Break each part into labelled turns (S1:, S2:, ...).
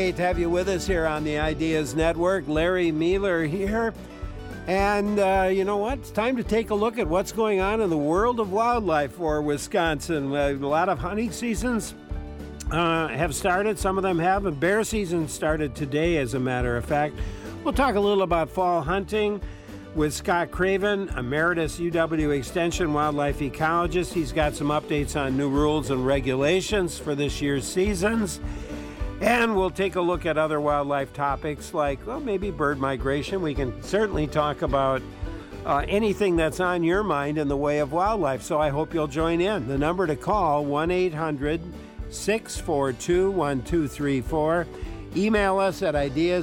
S1: Great to have you with us here on the Ideas Network. Larry Mueller here. And you know what? It's time to take a look at what's going on in the world of wildlife for Wisconsin. A lot of hunting seasons have started. Some of them have. And bear season started today, as a matter of fact. We'll talk a little about fall hunting with Scott Craven, Emeritus UW Extension wildlife ecologist. He's got some updates on new rules and regulations for this year's seasons. And we'll take a look at other wildlife topics like, well, maybe bird migration. We can certainly talk about anything that's on your mind in the way of wildlife. So I hope you'll join in. The number to call, 1-800-642-1234. Email us at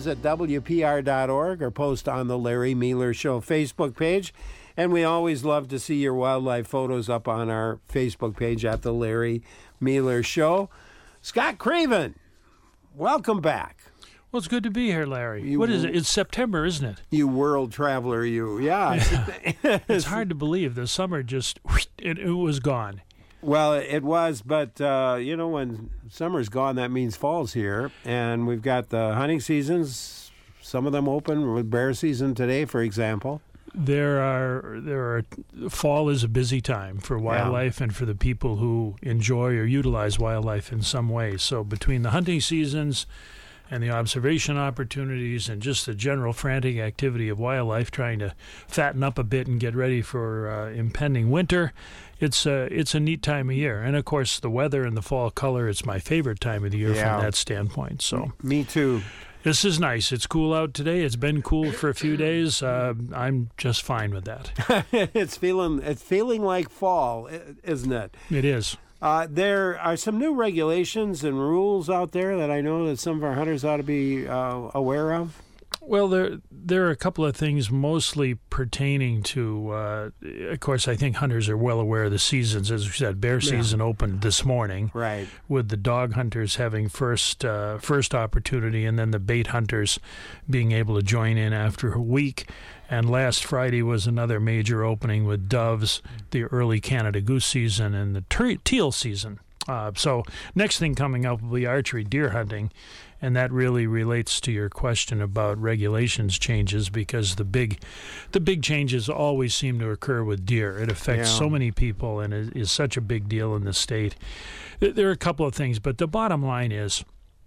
S1: ideas@wpr.org or post on the Larry Mueller Show Facebook page. And we always love to see your wildlife photos up on our Facebook page at the Larry Mueller Show. Scott Craven, welcome back.
S2: Well, it's good to be here, Larry. What is it? It's September, isn't it?
S1: You world traveler, you. Yeah.
S2: It's hard to believe. The summer just, it was gone.
S1: Well, it was, but, when summer's gone, that means fall's here. And we've got the hunting seasons, some of them open with bear season today, for example.
S2: There are. Fall is a busy time for wildlife and for the people who enjoy or utilize wildlife in some way. So between the hunting seasons and the observation opportunities and just the general frantic activity of wildlife trying to fatten up a bit and get ready for impending winter, it's a neat time of year. And of course, the weather and the fall color, it's my favorite time of the year from that standpoint. So
S1: me too.
S2: This is nice. It's cool out today. It's been cool for a few days. I'm just fine with that.
S1: It's feeling like fall, isn't it?
S2: It is.
S1: There are some new regulations and rules out there that I know that some of our hunters ought to be aware of.
S2: Well, there are a couple of things mostly pertaining to, of course, I think hunters are well aware of the seasons. As we said, bear season opened this morning,
S1: right? With
S2: the dog hunters having first opportunity, and then the bait hunters being able to join in after a week. And last Friday was another major opening with doves, the early Canada goose season, and the teal season. So next thing coming up will be archery deer hunting, and that really relates to your question about regulations changes, because the big changes always seem to occur with deer. It affects so many people and is such a big deal in the state. There are a couple of things, but the bottom line is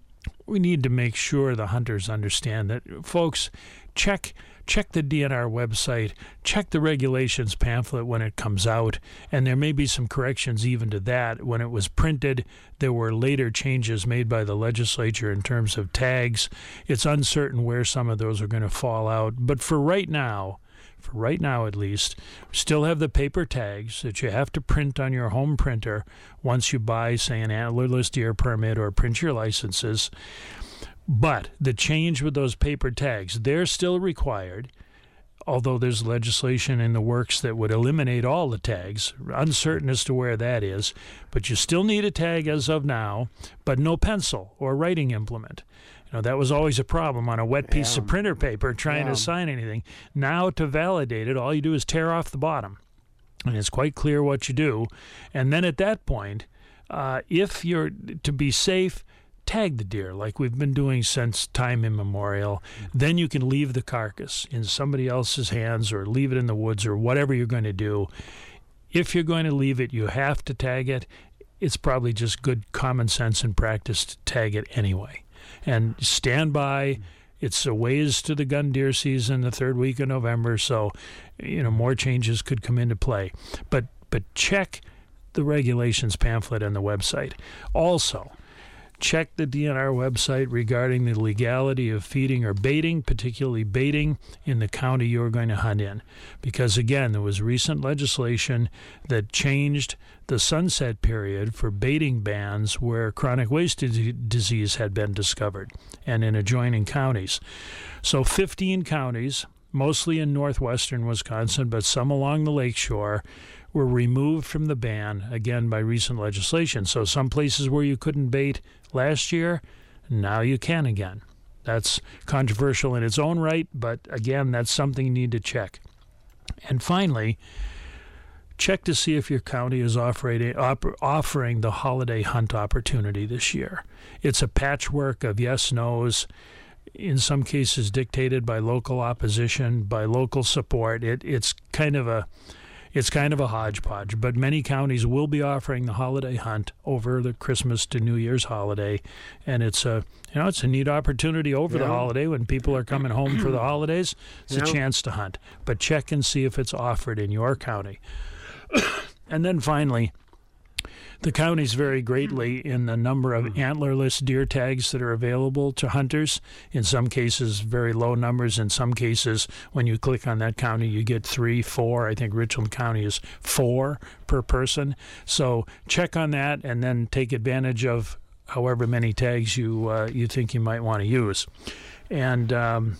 S2: we need to make sure the hunters understand that, folks, check the DNR website, check the regulations pamphlet when it comes out, and there may be some corrections even to that. When it was printed, there were later changes made by the legislature in terms of tags. It's uncertain where some of those are going to fall out, but for right now at least, we still have the paper tags that you have to print on your home printer once you buy, say, an antlerless deer permit or print your licenses. But the change with those paper tags, they're still required, although there's legislation in the works that would eliminate all the tags. Uncertain as to where that is, but you still need a tag as of now, but no pencil or writing implement. That was always a problem on a wet piece of printer paper trying to sign anything. Now, to validate it, all you do is tear off the bottom, and it's quite clear what you do. And then at that point, if you're to be safe, tag the deer like we've been doing since time immemorial. Then you can leave the carcass in somebody else's hands or leave it in the woods or whatever you're going to do. If you're going to leave it, you have to tag it. It's probably just good common sense and practice to tag it anyway. And stand by. It's a ways to the gun deer season, the third week of November, so more changes could come into play. But check the regulations pamphlet on the website. Also, check the DNR website regarding the legality of feeding or baiting, particularly baiting in the county you're going to hunt in. Because, again, there was recent legislation that changed the sunset period for baiting bans where chronic waste disease had been discovered and in adjoining counties. So 15 counties, mostly in northwestern Wisconsin, but some along the lakeshore, were removed from the ban, again, by recent legislation. So some places where you couldn't bait last year, now you can again. That's controversial in its own right, but again, that's something you need to check. And finally, check to see if your county is offering the holiday hunt opportunity this year. It's a patchwork of yes, no's, in some cases dictated by local opposition, by local support. It's kind of a hodgepodge, but many counties will be offering the holiday hunt over the Christmas to New Year's holiday, and it's a neat opportunity over the holiday when people are coming home for the holidays. It's a chance to hunt, but check and see if it's offered in your county. And then finally, the counties vary greatly in the number of antlerless deer tags that are available to hunters. In some cases, very low numbers. In some cases, when you click on that county, you get 3, 4. I think Richland County is 4 per person. So check on that and then take advantage of however many tags you think you might want to use. And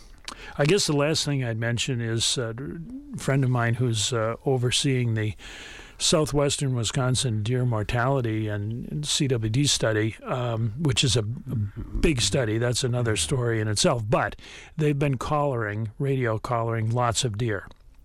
S2: I guess the last thing I'd mention is a friend of mine who's overseeing the Southwestern Wisconsin deer mortality and CWD study, which is a big study. That's another story in itself. But they've been radio collaring lots of deer.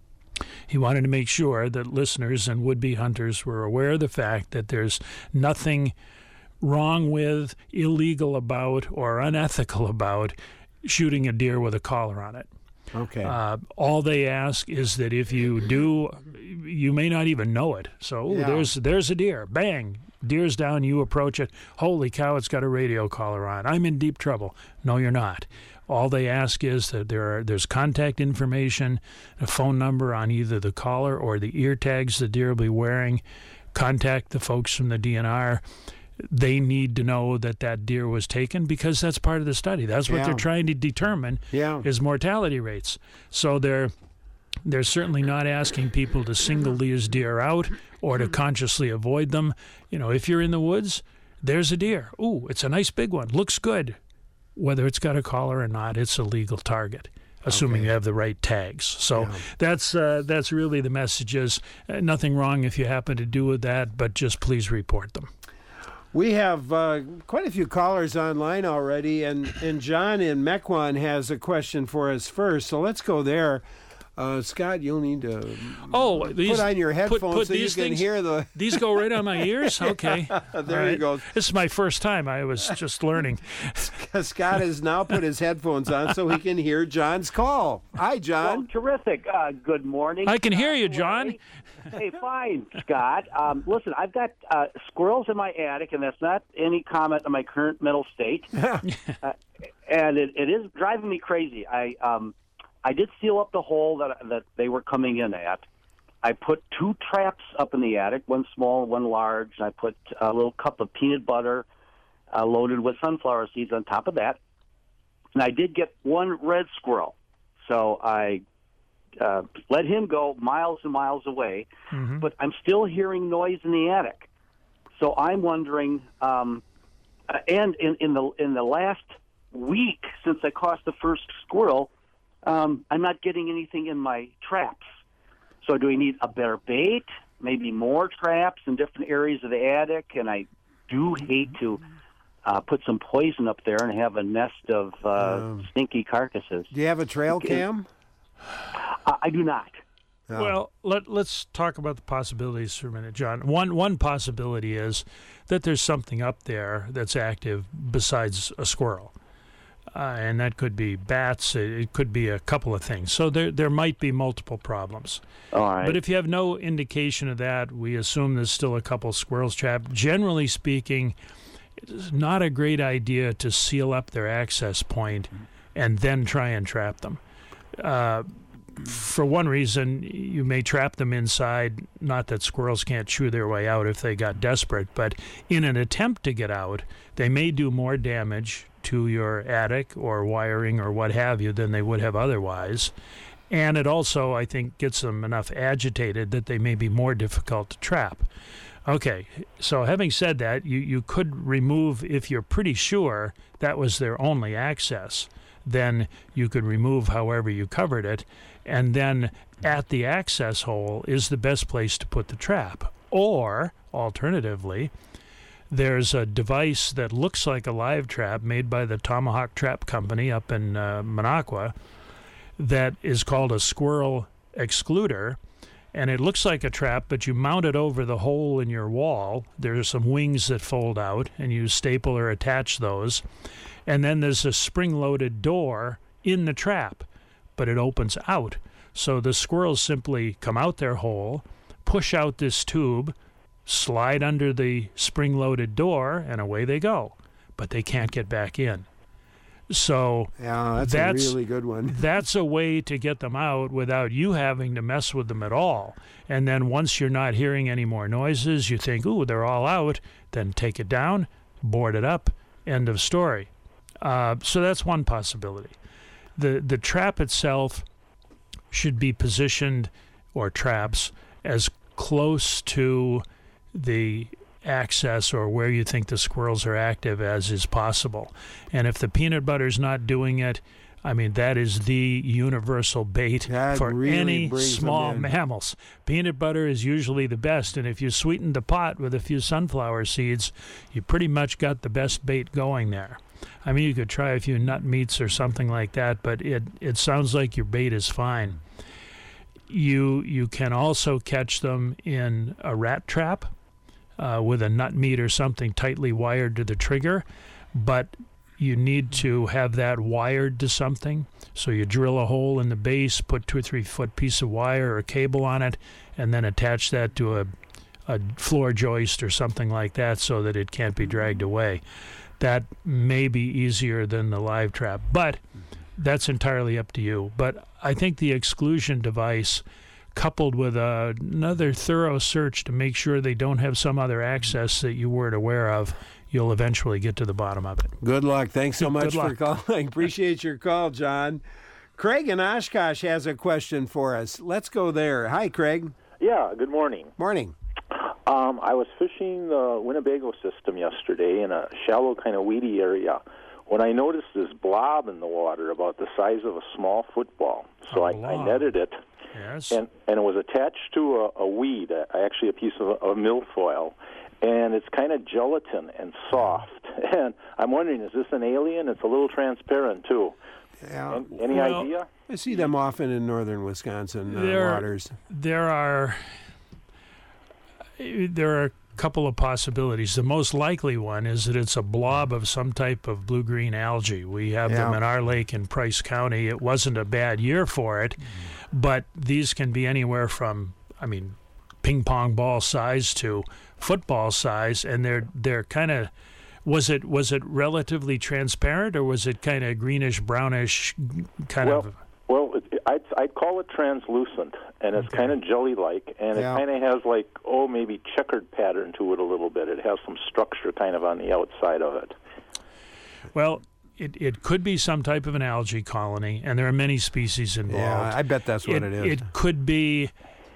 S2: He wanted to make sure that listeners and would-be hunters were aware of the fact that there's nothing wrong with, illegal about, or unethical about shooting a deer with a collar on it.
S1: Okay.
S2: All they ask is that if you do, you may not even know it. So there's a deer. Bang. Deer's down. You approach it. Holy cow, it's got a radio collar on. I'm in deep trouble. No, you're not. All they ask is that there's contact information, a phone number on either the collar or the ear tags the deer will be wearing. Contact the folks from the DNR. They need to know that deer was taken because that's part of the study. That's what they're trying to determine is mortality rates. So they're certainly not asking people to single these deer out or to consciously avoid them. If you're in the woods, there's a deer. Ooh, it's a nice big one. Looks good. Whether it's got a collar or not, it's a legal target, assuming you have the right tags. So that's really the message is nothing wrong if you happen to do with that, but just please report them.
S1: We have quite a few callers online already, and John in Mequon has a question for us first, so let's go there. Scott, you'll need to put on your headphones
S2: put
S1: so you can hear the...
S2: These go right on my ears? Okay.
S1: There you go.
S2: This is my first time. I was just learning.
S1: Scott has now put his headphones on so he can hear John's call. Hi, John.
S3: Well, terrific. Good morning.
S2: I can hear you, John.
S3: Hey, fine, Scott. Listen, I've got squirrels in my attic, and that's not any comment on my current mental state. And it is driving me crazy. I did seal up the hole that they were coming in at. I put 2 traps up in the attic, one small, one large. I put a little cup of peanut butter loaded with sunflower seeds on top of that. And I did get 1 red squirrel. So I let him go miles and miles away, but I'm still hearing noise in the attic. So I'm wondering, and in the last week since I caught the first squirrel, I'm not getting anything in my traps. So do we need a better bait, maybe more traps in different areas of the attic? And I do hate to put some poison up there and have a nest of stinky carcasses.
S1: Do you have a trail cam?
S3: I do not.
S2: Well, let's talk about the possibilities for a minute, John. One possibility is that there's something up there that's active besides a squirrel. And that could be bats. It could be a couple of things. So there might be multiple problems.
S3: All right.
S2: But if you have no indication of that, we assume there's still a couple squirrels trapped. Generally speaking, it's not a great idea to seal up their access point and then try and trap them. For one reason, you may trap them inside, not that squirrels can't chew their way out if they got desperate, but in an attempt to get out, they may do more damage to your attic or wiring or what have you than they would have otherwise. And it also, I think, gets them enough agitated that they may be more difficult to trap. Okay, so having said that, you could remove, if you're pretty sure that was their only access, then you could remove however you covered it, and then at the access hole is the best place to put the trap. Or, alternatively, there's a device that looks like a live trap made by the Tomahawk Trap Company up in Minocqua that is called a squirrel excluder, and it looks like a trap, but you mount it over the hole in your wall. There are some wings that fold out, and you staple or attach those. And then there's a spring-loaded door in the trap, but it opens out. So the squirrels simply come out their hole, push out this tube, slide under the spring-loaded door, and away they go. But they can't get back in. So
S1: yeah, that's a really good one.
S2: That's a way to get them out without you having to mess with them at all. And then once you're not hearing any more noises, you think, ooh, they're all out, then take it down, board it up, end of story. So that's one possibility. The trap itself should be positioned, or traps, as close to the access or where you think the squirrels are active as is possible. And if the peanut butter's not doing it, I mean, that is the universal bait for really any small mammals. Peanut butter is usually the best, and if you sweeten the pot with a few sunflower seeds, you pretty much got the best bait going there. I mean, you could try a few nut meats or something like that, but it sounds like your bait is fine. You can also catch them in a rat trap with a nut meat or something tightly wired to the trigger, but you need to have that wired to something. So you drill a hole in the base, put 2 or 3 foot piece of wire or cable on it, and then attach that to a floor joist or something like that so that it can't be dragged away. That may be easier than the live trap, but that's entirely up to you. But I think the exclusion device, coupled with another thorough search to make sure they don't have some other access that you weren't aware of, you'll eventually get to the bottom of it.
S1: Good luck. Thanks so much for calling. Appreciate your call, John. Craig in Oshkosh has a question for us. Let's go there. Hi, Craig.
S4: Yeah, good morning.
S1: Morning.
S4: I was fishing the Winnebago system yesterday in a shallow, kind of weedy area when I noticed this blob in the water about the size of a small football. So I netted it.
S2: Yes.
S4: And it was attached to a weed, actually a piece of milfoil, and it's kind of gelatin and soft. And I'm wondering, is this an alien? It's a little transparent, too.
S1: Yeah.
S4: Any idea?
S1: I see them often in northern Wisconsin waters.
S2: There are a couple of possibilities. The most likely one is that it's a blob of some type of blue-green algae. We have them in our lake in Price County. It wasn't a bad year for it, but these can be anywhere from, ping pong ball size to football size, and they're kind of. Was it relatively transparent, or was it kind of greenish brownish kind of?
S4: Well, I'd call it translucent, and it's kind of jelly-like, and it kind of has maybe checkered pattern to it a little bit. It has some structure kind of on the outside of it.
S2: Well, it could be some type of an algae colony, and there are many species involved.
S1: Yeah, I bet that's what it is.
S2: It could be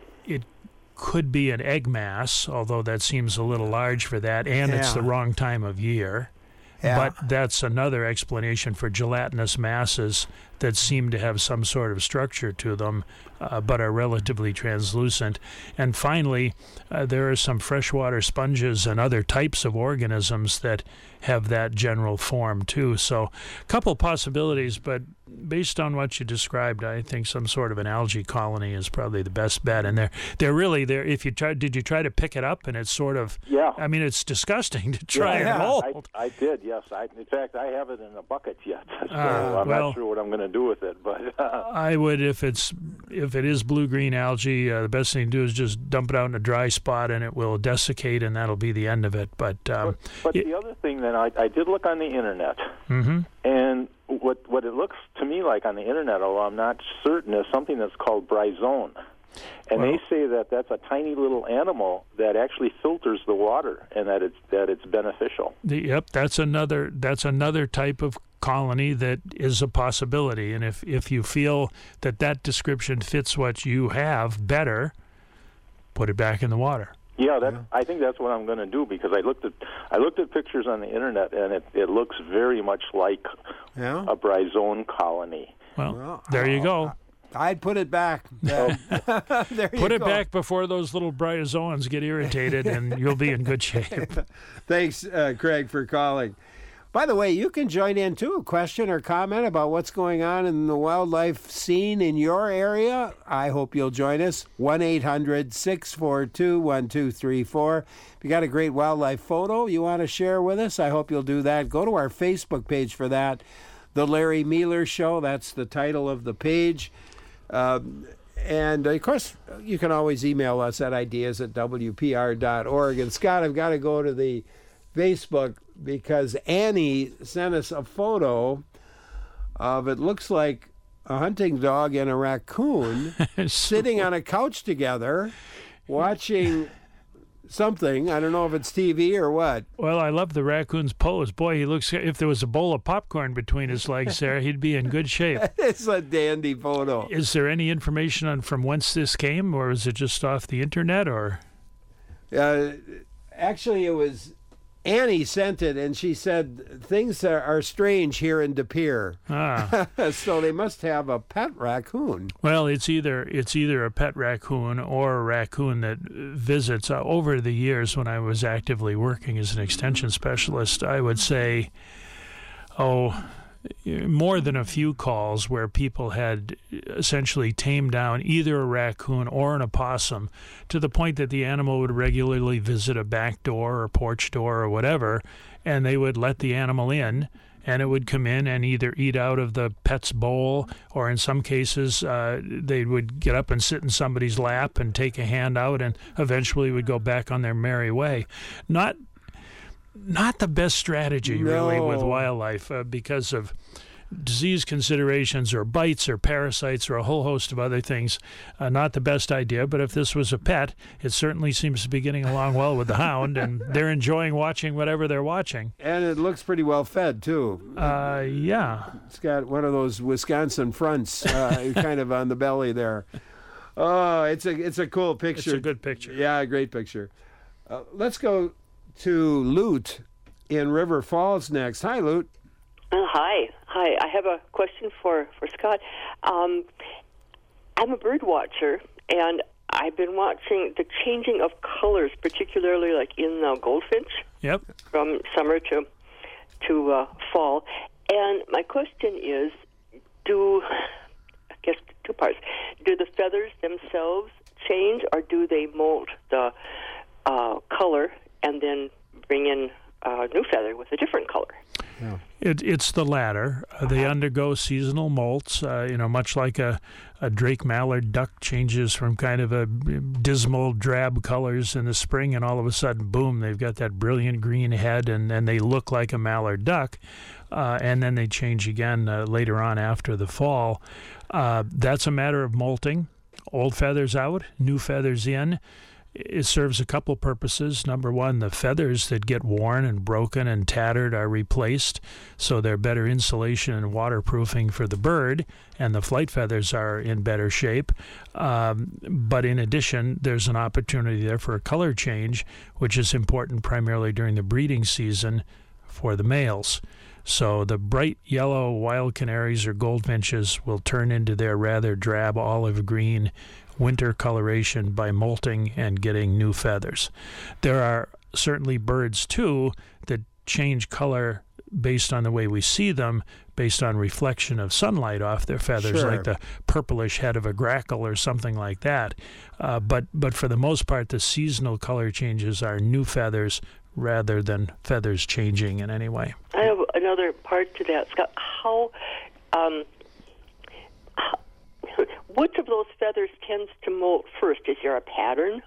S2: an egg mass, although that seems a little large for that, and it's the wrong time of year.
S1: Yeah.
S2: But that's another explanation for gelatinous masses that seem to have some sort of structure to them, but are relatively translucent. And finally, there are some freshwater sponges and other types of organisms that have that general form too. So a couple possibilities, but based on what you described, I think some sort of an algae colony is probably the best bet. And they're really there. If you did you try to pick it up? And it's sort of, it's disgusting to try and hold.
S4: I did, yes. In fact, I have it in a bucket yet, so I'm not sure what I'm going to do with it. But
S2: I would, if it is blue-green algae, the best thing to do is just dump it out in a dry spot, and it will desiccate, and that'll be the end of it. But
S4: the other thing that I did look on the internet, and what it looks to me like on the internet, although I'm not certain, is something that's called bryozoan. And they say that that's a tiny little animal that actually filters the water, and that it's beneficial.
S2: That's another type of colony that is a possibility. And if you feel that description fits what you have better, put it back in the water.
S4: I think that's what I'm going to do, because I looked at pictures on the internet, and it looks very much like a bryozoan colony.
S2: Well, there you go.
S1: I'd put it back.
S2: Put it back before those little bryozoans get irritated, and you'll be in good shape.
S1: Thanks, Craig, for calling. By the way, you can join in too. A question or comment about what's going on in the wildlife scene in your area. I hope you'll join us. 1-800-642-1234. If you got a great wildlife photo you want to share with us, I hope you'll do that. Go to our Facebook page for that. The Larry Meeler Show, that's the title of the page. And, of course, you can always email us at ideas@wpr.org. And, Scott, I've got to go to the Facebook because Annie sent us a photo of, it looks like a hunting dog and a raccoon sitting on a couch together watching something. I don't know if it's TV or what.
S2: Well, I love the raccoon's pose. Boy, he looks, if there was a bowl of popcorn between his legs there, he'd be in good shape.
S1: It's a dandy photo.
S2: Is there any information on from whence this came, or is it just off the internet, or?
S1: Actually, it was Annie sent it, and she said things are strange here in De Pere. So they must have a pet raccoon.
S2: Well, it's either a pet raccoon or a raccoon that visits. Over the years, when I was actively working as an extension specialist, I would say, more than a few calls where people had essentially tamed down either a raccoon or an opossum to the point that the animal would regularly visit a back door or porch door or whatever, and they would let the animal in, and it would come in and either eat out of the pet's bowl, or in some cases they would get up and sit in somebody's lap and take a hand out, and eventually would go back on their merry way. Not the best strategy, really, with wildlife because of disease considerations or bites or parasites or a whole host of other things. Not the best idea, but if this was a pet, it certainly seems to be getting along well with the hound, and they're enjoying watching whatever they're watching.
S1: And it looks pretty well fed, too.
S2: Yeah.
S1: It's got one of those Wisconsin fronts kind of on the belly there. Oh, it's a cool picture.
S2: It's a good picture.
S1: Yeah, a great picture. Let's go to Lute in River Falls next. Hi, Lute.
S5: Hi. I have a question for Scott. I'm a bird watcher, and I've been watching the changing of colors, particularly like in goldfinch.
S2: Yep.
S5: From summer to fall. And my question is, I guess two parts. Do the feathers themselves change, or do they molt the color and then bring in a new feather with a different color?
S2: Yeah. It's the latter. They undergo seasonal molts, much like a Drake mallard duck changes from kind of a dismal drab colors in the spring, and all of a sudden, boom, they've got that brilliant green head, and they look like a mallard duck, and then they change again later on after the fall. That's a matter of molting. Old feathers out, new feathers in. It serves a couple purposes. Number one, the feathers that get worn and broken and tattered are replaced, so they're better insulation and waterproofing for the bird, and the flight feathers are in better shape. But in addition, there's an opportunity there for a color change, which is important primarily during the breeding season for the males. So the bright yellow wild canaries or goldfinches will turn into their rather drab olive green winter coloration by molting and getting new feathers. There are certainly birds, too, that change color based on the way we see them, based on reflection of sunlight off their feathers,
S1: Sure.
S2: like the purplish head of a grackle or something like that. But for the most part, the seasonal color changes are new feathers rather than feathers changing in any way.
S5: I have another part to that, Scott. Which of those feathers tends to molt first? Is there a pattern?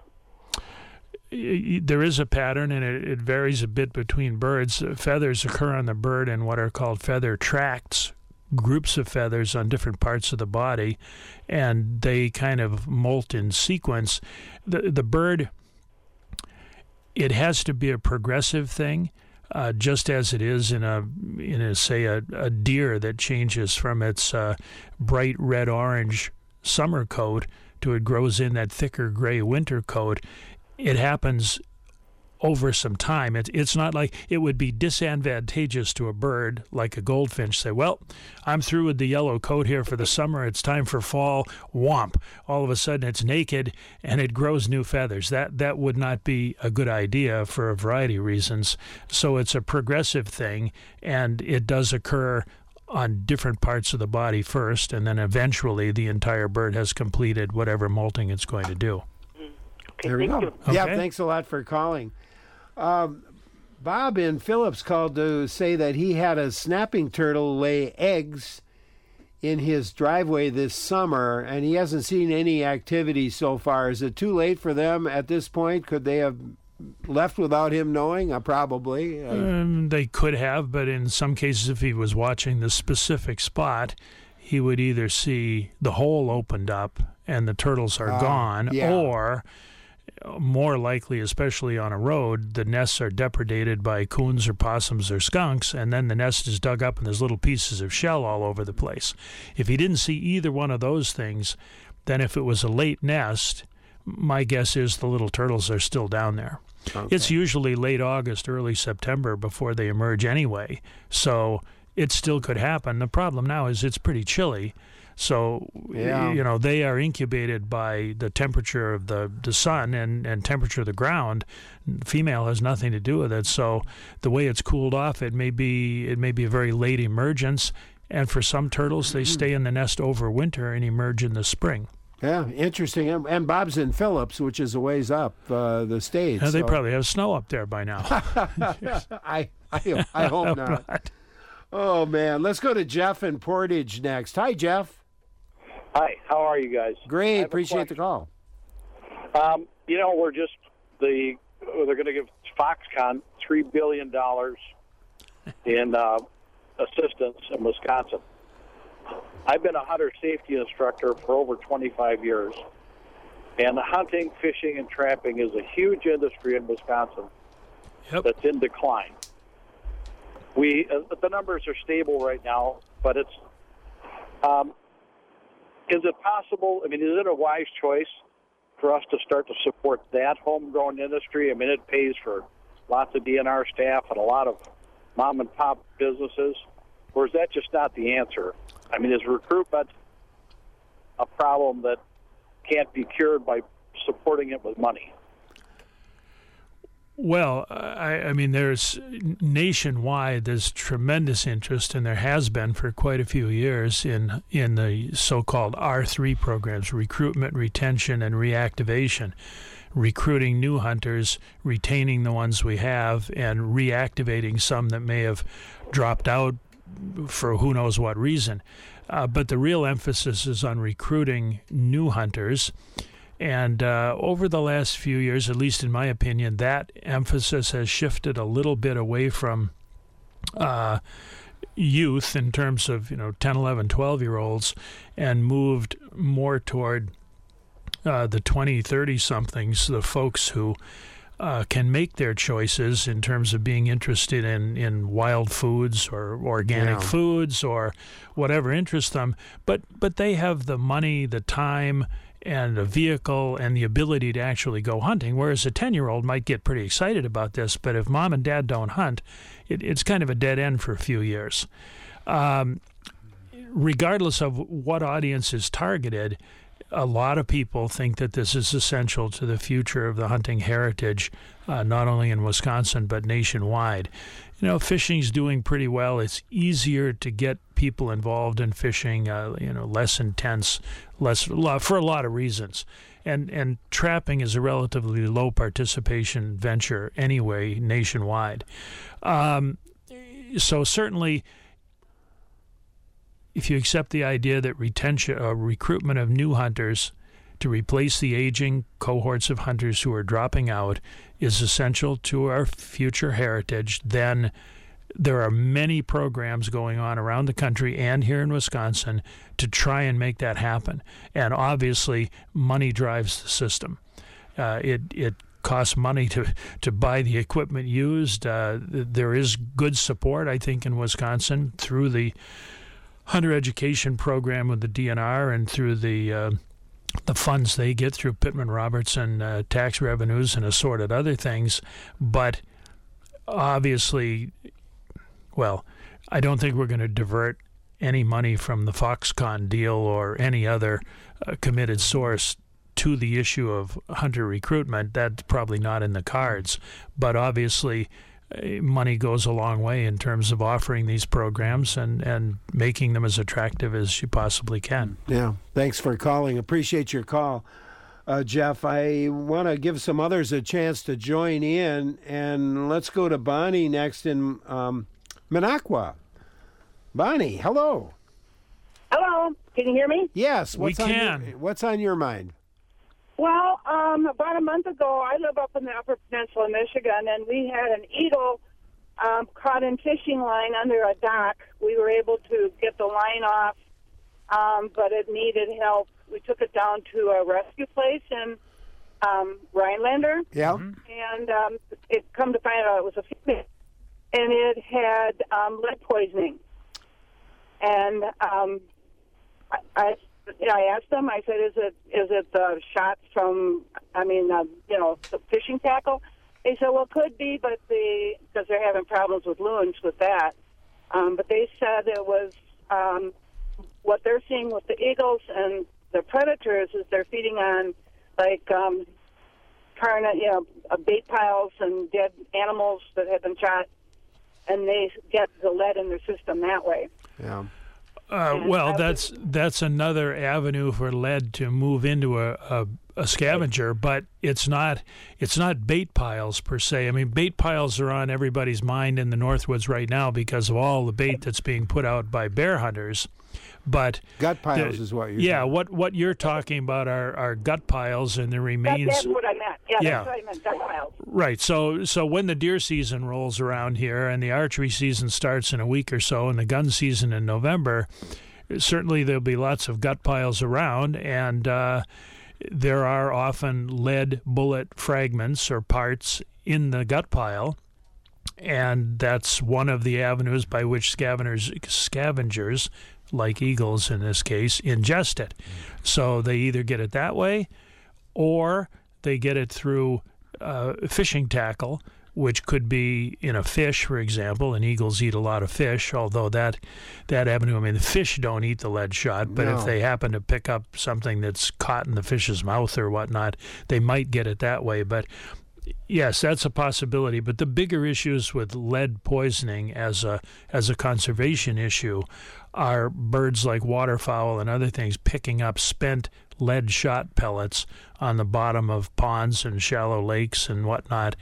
S2: There is a pattern, and it varies a bit between birds. Feathers occur on the bird in what are called feather tracts, groups of feathers on different parts of the body, and they kind of molt in sequence. The bird, it has to be a progressive thing. Just as it is in a deer that changes from its bright red-orange summer coat to it grows in that thicker gray winter coat. It happens over some time. It's not like it would be disadvantageous to a bird like a goldfinch. Say, well, I'm through with the yellow coat here for the summer. It's time for fall. Whomp. All of a sudden it's naked and it grows new feathers. That would not be a good idea for a variety of reasons. So it's a progressive thing, and it does occur on different parts of the body first, and then eventually the entire bird has completed whatever molting it's going to do.
S5: Okay,
S1: There we go.
S2: Okay.
S1: Yeah, thanks a lot for calling. Bob in Phillips called to say that he had a snapping turtle lay eggs in his driveway this summer, and he hasn't seen any activity so far. Is it too late for them at this point? Could they have left without him knowing? Probably.
S2: They could have, but in some cases, if he was watching the specific spot, he would either see the hole opened up and the turtles are gone,
S1: yeah.
S2: or more likely, especially on a road, the nests are depredated by coons or possums or skunks, and then the nest is dug up and there's little pieces of shell all over the place. If he didn't see either one of those things, then if it was a late nest, my guess is the little turtles are still down there. Okay. It's usually late August, early September before they emerge anyway, so it still could happen. The problem now is it's pretty chilly. So, they are incubated by the temperature of the sun and temperature of the ground. Female has nothing to do with it. So the way it's cooled off, it may be a very late emergence. And for some turtles, they stay in the nest over winter and emerge in the spring.
S1: Yeah, interesting. And Bob's in Phillips, which is a ways up the state.
S2: They probably have snow up there by now.
S1: I hope not. Oh, man. Let's go to Jeff in Portage next. Hi, Jeff.
S6: Hi, how are you guys?
S1: Great, appreciate the call.
S6: We're just they're going to give Foxconn $3 billion in assistance in Wisconsin. I've been a hunter safety instructor for over 25 years, and hunting, fishing, and trapping is a huge industry in Wisconsin that's in decline. The numbers are stable right now, but it's is it possible, is it a wise choice for us to start to support that homegrown industry? It pays for lots of DNR staff and a lot of mom-and-pop businesses, or is that just not the answer? Is recruitment a problem that can't be cured by supporting it with money?
S2: Well, there's nationwide, there's tremendous interest, and there has been for quite a few years in the so-called R3 programs, recruitment, retention, and reactivation, recruiting new hunters, retaining the ones we have, and reactivating some that may have dropped out for who knows what reason. But the real emphasis is on recruiting new hunters. And over the last few years, at least in my opinion, that emphasis has shifted a little bit away from youth in terms of 10, 11, 12-year-olds and moved more toward the 20, 30-somethings, the folks who can make their choices in terms of being interested in wild foods or organic foods or whatever interests them. But they have the money, the time, and a vehicle and the ability to actually go hunting, whereas a 10-year-old might get pretty excited about this, but if mom and dad don't hunt, it's kind of a dead end for a few years. Regardless of what audience is targeted, a lot of people think that this is essential to the future of the hunting heritage, not only in Wisconsin but nationwide. Fishing's doing pretty well. It's easier to get people involved in fishing, less intense, for a lot of reasons. And trapping is a relatively low participation venture anyway, nationwide. So certainly, if you accept the idea that recruitment of new hunters to replace the aging cohorts of hunters who are dropping out is essential to our future heritage, then there are many programs going on around the country and here in Wisconsin to try and make that happen. And obviously, money drives the system. It costs money to buy the equipment used. There is good support, I think, in Wisconsin through the hunter education program with the DNR and through the the funds they get through Pittman-Robertson tax revenues and assorted other things. But obviously, well, I don't think we're going to divert any money from the Foxconn deal or any other committed source to the issue of hunter recruitment. That's probably not in the cards. But obviously, money goes a long way in terms of offering these programs and making them as attractive as you possibly can.
S1: Yeah, thanks for calling. Appreciate your call, Jeff. I want to give some others a chance to join in, and let's go to Bonnie next in Minocqua. Bonnie, hello.
S7: Hello, can you hear me?
S1: Yes,
S2: we can.
S1: What's on your mind?
S7: Well, about a month ago, I live up in the Upper Peninsula, Michigan, and we had an eagle caught in fishing line under a dock. We were able to get the line off, but it needed help. We took it down to a rescue place in Rhinelander.
S1: Yeah.
S7: And it come to find out it was a female, and it had lead poisoning. And I asked them. I said, "Is it the shots from? The fishing tackle?" They said, "Well, it could be, but because they're having problems with loons with that." But they said it was what they're seeing with the eagles and the predators is they're feeding on bait piles and dead animals that have been shot, and they get the lead in their system that way.
S1: Yeah.
S2: Well, that's another avenue for lead to move into a scavenger, but it's not bait piles per se. I mean, bait piles are on everybody's mind in the Northwoods right now because of all the bait that's being put out by bear hunters. But
S1: gut piles is what you're
S2: saying. What you're talking about are gut piles and the remains.
S7: That's what I meant. Yeah, that's what I meant, gut piles.
S2: Right. So when the deer season rolls around here and the archery season starts in a week or so and the gun season in November, certainly there'll be lots of gut piles around, and there are often lead bullet fragments or parts in the gut pile. And that's one of the avenues by which scavengers, like eagles in this case, ingest it. So they either get it that way or they get it through fishing tackle, which could be in a fish, for example, and eagles eat a lot of fish, although that avenue, I mean, the fish don't eat the lead shot, but if they happen to pick up something that's caught in the fish's mouth or whatnot, they might get it that way. But yes, that's a possibility. But the bigger issues with lead poisoning as a conservation issue are birds like waterfowl and other things picking up spent lead shot pellets on the bottom of ponds and shallow lakes and whatnot,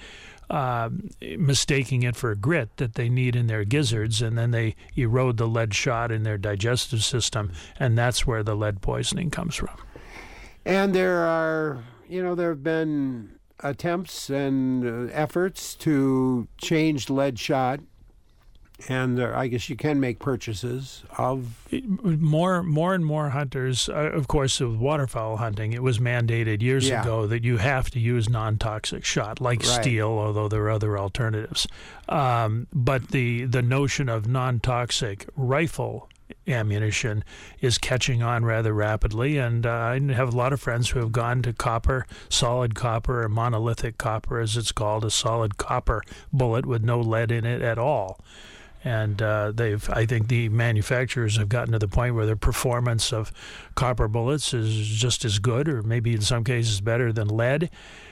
S2: mistaking it for grit that they need in their gizzards, and then they erode the lead shot in their digestive system, and that's where the lead poisoning comes from.
S1: And there have been attempts and efforts to change lead shot, and I guess you can make purchases of
S2: more and more hunters. Of course, with waterfowl hunting, it was mandated years ago that you have to use non-toxic shot, like steel, although there are other alternatives. But the notion of non-toxic rifle ammunition is catching on rather rapidly, and I have a lot of friends who have gone to copper, solid copper, or monolithic copper, as it's called, a solid copper bullet with no lead in it at all. And I think the manufacturers have gotten to the point where the performance of copper bullets is just as good, or maybe in some cases better than lead.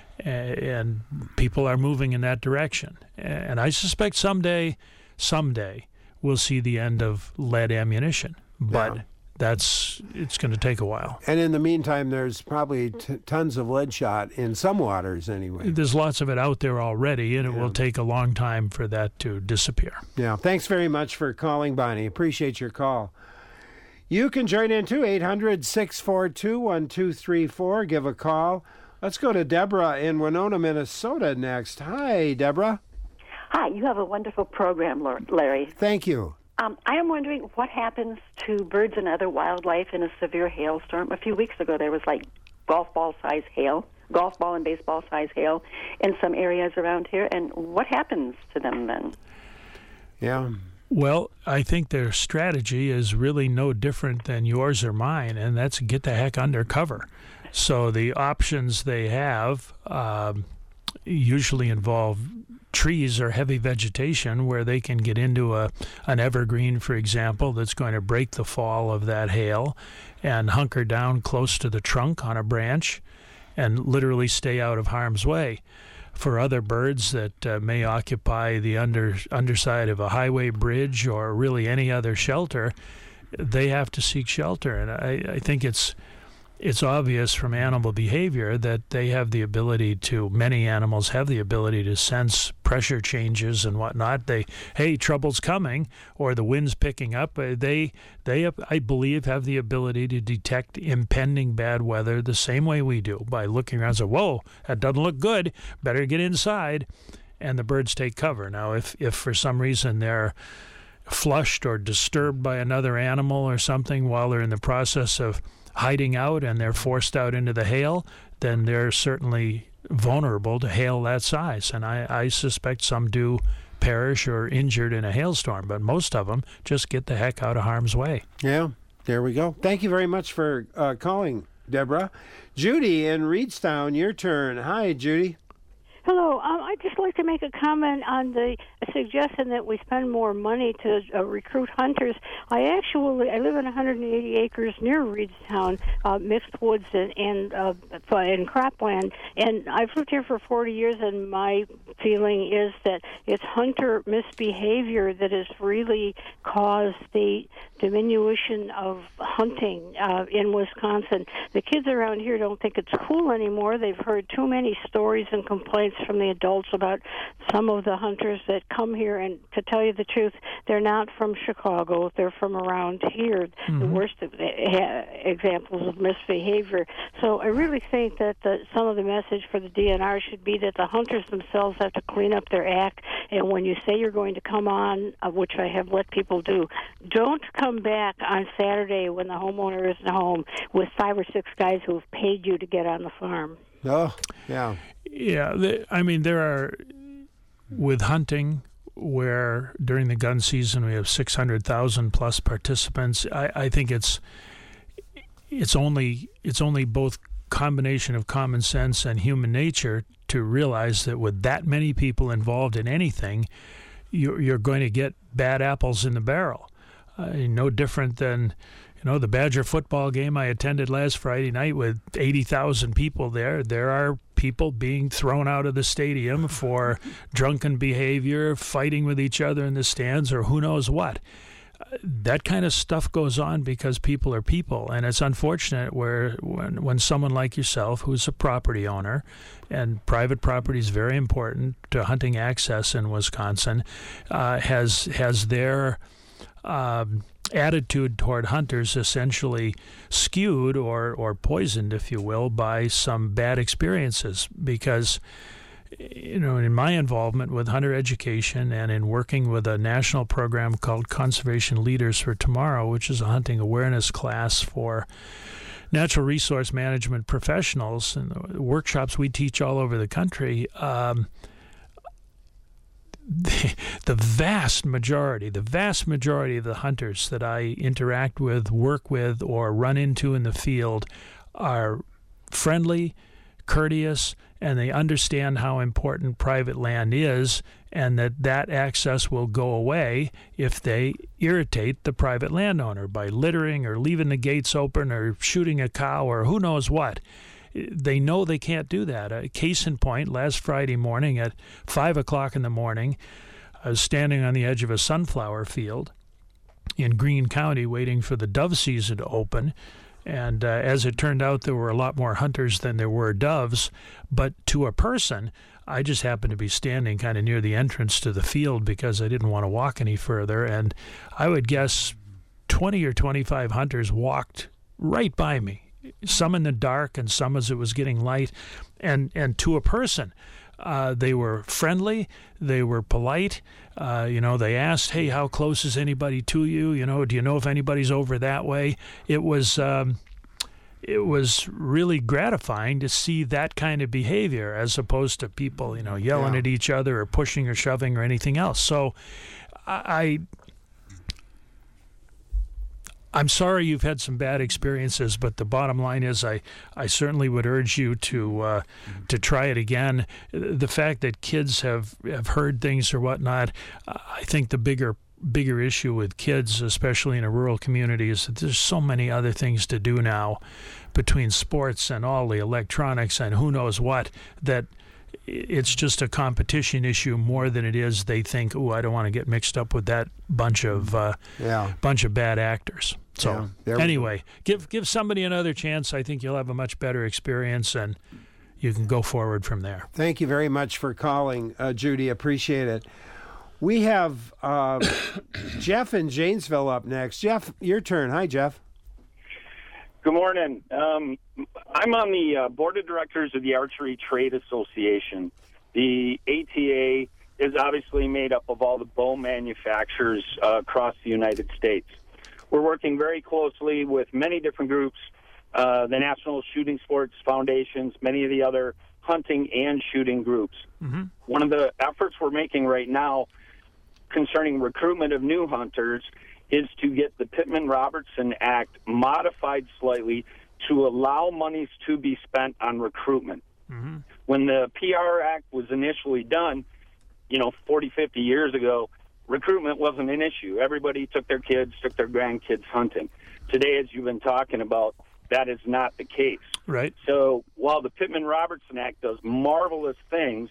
S2: And people are moving in that direction. And I suspect someday we'll see the end of lead ammunition. But it's going to take a while.
S1: And in the meantime, there's probably tons of lead shot in some waters anyway.
S2: There's lots of it out there already, and it will take a long time for that to disappear.
S1: Yeah. Thanks very much for calling, Bonnie. Appreciate your call. You can join in too, 800-642-1234. Give a call. Let's go to Deborah in Winona, Minnesota next. Hi, Deborah.
S8: Hi. You have a wonderful program, Larry.
S1: Thank you.
S8: I am wondering what happens to birds and other wildlife in a severe hailstorm. A few weeks ago, there was like golf ball and baseball size hail in some areas around here. And what happens to them then?
S1: Yeah.
S2: Well, I think their strategy is really no different than yours or mine, and that's get the heck under cover. So the options they have usually involve trees or heavy vegetation where they can get into an evergreen, for example, that's going to break the fall of that hail and hunker down close to the trunk on a branch and literally stay out of harm's way. For other birds that may occupy the underside of a highway bridge or really any other shelter, they have to seek shelter. And I think it's obvious from animal behavior that they have the ability to, many animals have the ability to sense pressure changes and whatnot. Hey, trouble's coming, or the wind's picking up. They, I believe, have the ability to detect impending bad weather the same way we do by looking around and say, whoa, that doesn't look good, better get inside, and the birds take cover. Now, if for some reason they're flushed or disturbed by another animal or something while they're in the process of hiding out and they're forced out into the hail, then they're certainly vulnerable to hail that size. And I suspect some do perish or injured in a hailstorm, but most of them just get the heck out of harm's way.
S1: Yeah, there we go. Thank you very much for calling, Deborah. Judy in Reedstown, your turn. Hi, Judy.
S9: Hello. I'd just like to make a comment on the suggestion that we spend more money to recruit hunters. I live in 180 acres near Reedstown, mixed woods and cropland, and I've lived here for 40 years, and my feeling is that it's hunter misbehavior that has really caused the diminution of hunting in Wisconsin. The kids around here don't think it's cool anymore. They've heard too many stories and complaints from the adults about some of the hunters that come here, and to tell you the truth, they're not from Chicago. They're from around here, the worst examples of misbehavior. So I really think that some of the message for the DNR should be that the hunters themselves have to clean up their act, and when you say you're going to come on, which I have let people do, don't come back on Saturday when the homeowner isn't home with 5 or 6 guys who have paid you to get on the farm.
S1: Oh, yeah.
S2: Yeah, there are, with hunting, where during the gun season we have 600,000 plus participants. I think it's only both combination of common sense and human nature to realize that with that many people involved in anything, you're going to get bad apples in the barrel. No different than the Badger football game I attended last Friday night with 80,000 people there. There are people being thrown out of the stadium for drunken behavior, fighting with each other in the stands, or who knows what. That kind of stuff goes on because people are people, and it's unfortunate when someone like yourself, who's a property owner, and private property is very important to hunting access in Wisconsin, has their attitude toward hunters essentially skewed or poisoned, if you will, by some bad experiences. Because in my involvement with hunter education and in working with a national program called Conservation Leaders for Tomorrow, which is a hunting awareness class for natural resource management professionals, and the workshops we teach all over the country, the vast majority of the hunters that I interact with, work with, or run into in the field are friendly, courteous, and they understand how important private land is, and that access will go away if they irritate the private landowner by littering or leaving the gates open or shooting a cow or who knows what. They know they can't do that. Case in point, last Friday morning at 5 o'clock in the morning, I was standing on the edge of a sunflower field in Greene County waiting for the dove season to open. And as it turned out, there were a lot more hunters than there were doves. But to a person, I just happened to be standing kind of near the entrance to the field because I didn't want to walk any further. And I would guess 20 or 25 hunters walked right by me. Some in the dark and some as it was getting light, and to a person, they were friendly, they were polite. They asked, "Hey, how close is anybody to you? Do you know if anybody's over that way?" It was really gratifying to see that kind of behavior as opposed to people, yelling at each other or pushing or shoving or anything else. So, I'm sorry you've had some bad experiences, but the bottom line is I certainly would urge you to try it again. The fact that kids have heard things or whatnot, I think the bigger issue with kids, especially in a rural community, is that there's so many other things to do now between sports and all the electronics and who knows what, that it's just a competition issue more than it is they think, oh, I don't want to get mixed up with that bunch of bad actors. So anyway, give somebody another chance. I think you'll have a much better experience, and you can go forward from there.
S1: Thank you very much for calling, Judy. Appreciate it. We have Jeff in Janesville up next. Jeff, your turn. Hi, Jeff.
S10: Good morning. I'm on the board of directors of the Archery Trade Association. The ATA is obviously made up of all the bow manufacturers across the United States. We're working very closely with many different groups, the National Shooting Sports Foundations, many of the other hunting and shooting groups. Mm-hmm. One of the efforts we're making right now concerning recruitment of new hunters is to get the Pittman-Robertson Act modified slightly to allow monies to be spent on recruitment. Mm-hmm. When the PR Act was initially done, 40, 50 years ago, recruitment wasn't an issue. Everybody took their kids, took their grandkids hunting. Today, as you've been talking about, that is not the case.
S2: Right.
S10: So while the Pittman-Robertson Act does marvelous things,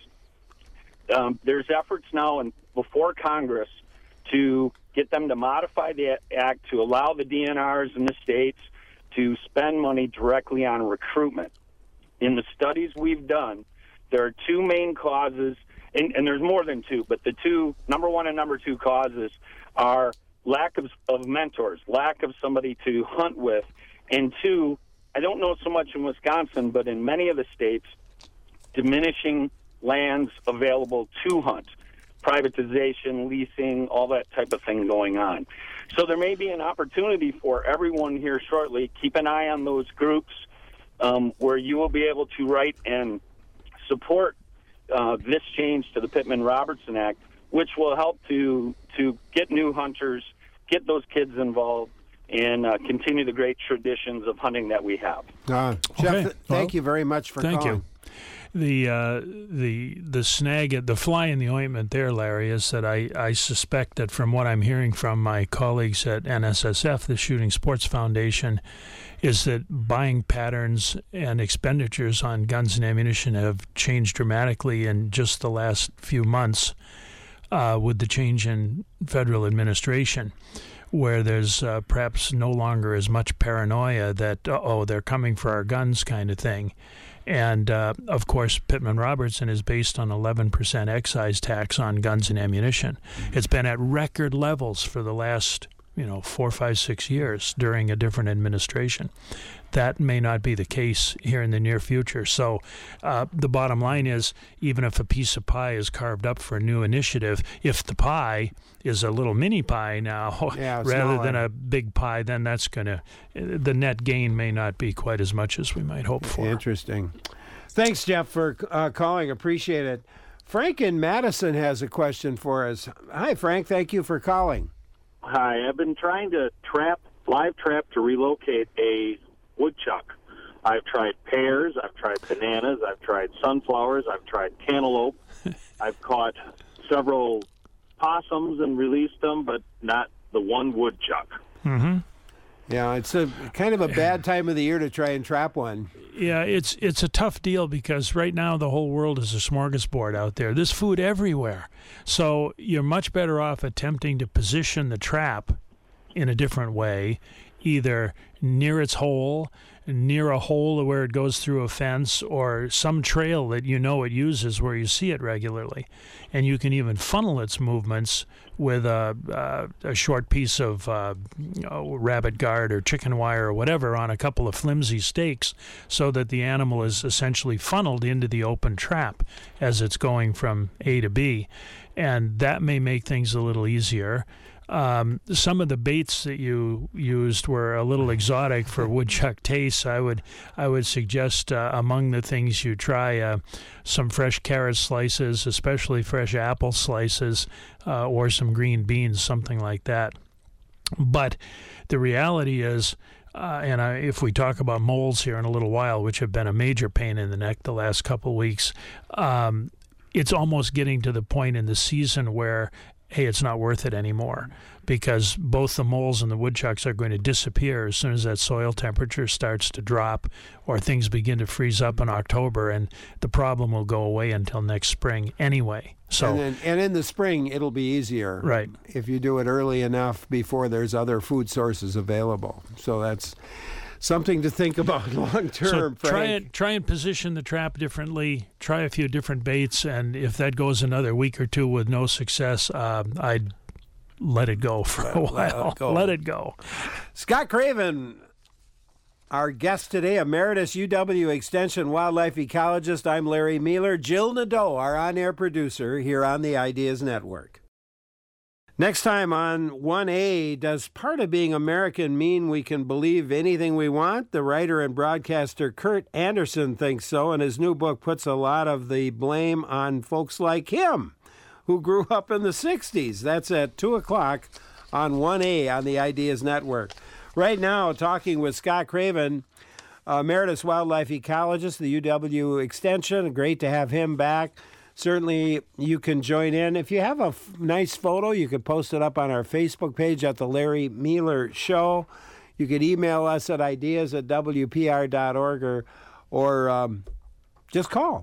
S10: there's efforts now before Congress to get them to modify the act to allow the DNRs in the states to spend money directly on recruitment. In the studies we've done, there are two main causes, and there's more than two, but the two, number one and number two causes are lack of mentors, lack of somebody to hunt with, and two, I don't know so much in Wisconsin, but in many of the states, diminishing lands available to hunt. Privatization, leasing, all that type of thing going on. So there may be an opportunity for everyone here shortly. Keep an eye on those groups where you will be able to write and support this change to the Pittman-Robertson Act, which will help to get new hunters, get those kids involved, and continue the great traditions of hunting that we have.
S1: Jeff, thank you very much for calling.
S2: Thank you. The snag, the fly in the ointment there, Larry, is that I suspect that from what I'm hearing from my colleagues at NSSF, the Shooting Sports Foundation, is that buying patterns and expenditures on guns and ammunition have changed dramatically in just the last few months with the change in federal administration, where there's perhaps no longer as much paranoia that, they're coming for our guns kind of thing. And, of course, Pittman-Robertson is based on 11% excise tax on guns and ammunition. It's been at record levels for the last, 4, 5, 6 years during a different administration. That may not be the case here in the near future. So the bottom line is, even if a piece of pie is carved up for a new initiative, if the pie is a little mini pie now rather than a big pie, then that's the net gain may not be quite as much as we might hope for.
S1: Interesting. Thanks, Jeff, for calling. Appreciate it. Frank in Madison has a question for us. Hi, Frank. Thank you for calling.
S11: Hi. I've been trying to live trap to relocate a woodchuck. I've tried pears, I've tried bananas, I've tried sunflowers, I've tried cantaloupe. I've caught several possums and released them, but not the one woodchuck.
S2: Mm-hmm.
S1: Yeah, it's a kind of a bad time of the year to try and trap one.
S2: Yeah, it's a tough deal because right now the whole world is a smorgasbord out there. There's food everywhere. So you're much better off attempting to position the trap in a different way, either near its hole, near a hole where it goes through a fence, or some trail that it uses where you see it regularly. And you can even funnel its movements with a short piece of rabbit guard or chicken wire or whatever on a couple of flimsy stakes so that the animal is essentially funneled into the open trap as it's going from A to B. And that may make things a little easier. Some of the baits that you used were a little exotic for woodchuck tastes. I would suggest among the things you try some fresh carrot slices, especially fresh apple slices, or some green beans, something like that. But the reality is, if we talk about moles here in a little while, which have been a major pain in the neck the last couple of weeks, it's almost getting to the point in the season where, hey, it's not worth it anymore, because both the moles and the woodchucks are going to disappear as soon as that soil temperature starts to drop or things begin to freeze up in October, and the problem will go away until next spring anyway. So,
S1: and in the spring, it'll be easier,
S2: right,
S1: if you do it early enough before there's other food sources available. So that's something to think about long term.
S2: So try and position the trap differently. Try a few different baits, and if that goes another week or two with no success, I'd let it go for a while. Let it go.
S1: Scott Craven, our guest today, Emeritus UW Extension wildlife ecologist. I'm Larry Mealer. Jill Nadeau, our on-air producer here on the Ideas Network. Next time on 1A, does part of being American mean we can believe anything we want? The writer and broadcaster Kurt Anderson thinks so, and his new book puts a lot of the blame on folks like him, who grew up in the 60s. That's at 2 o'clock on 1A on the Ideas Network. Right now, talking with Scott Craven, Emeritus Wildlife Ecologist, the UW Extension. Great to have him back. Certainly, you can join in. If you have a nice photo, you can post it up on our Facebook page at The Larry Mealer Show. You could email us at ideas@wpr.org or just call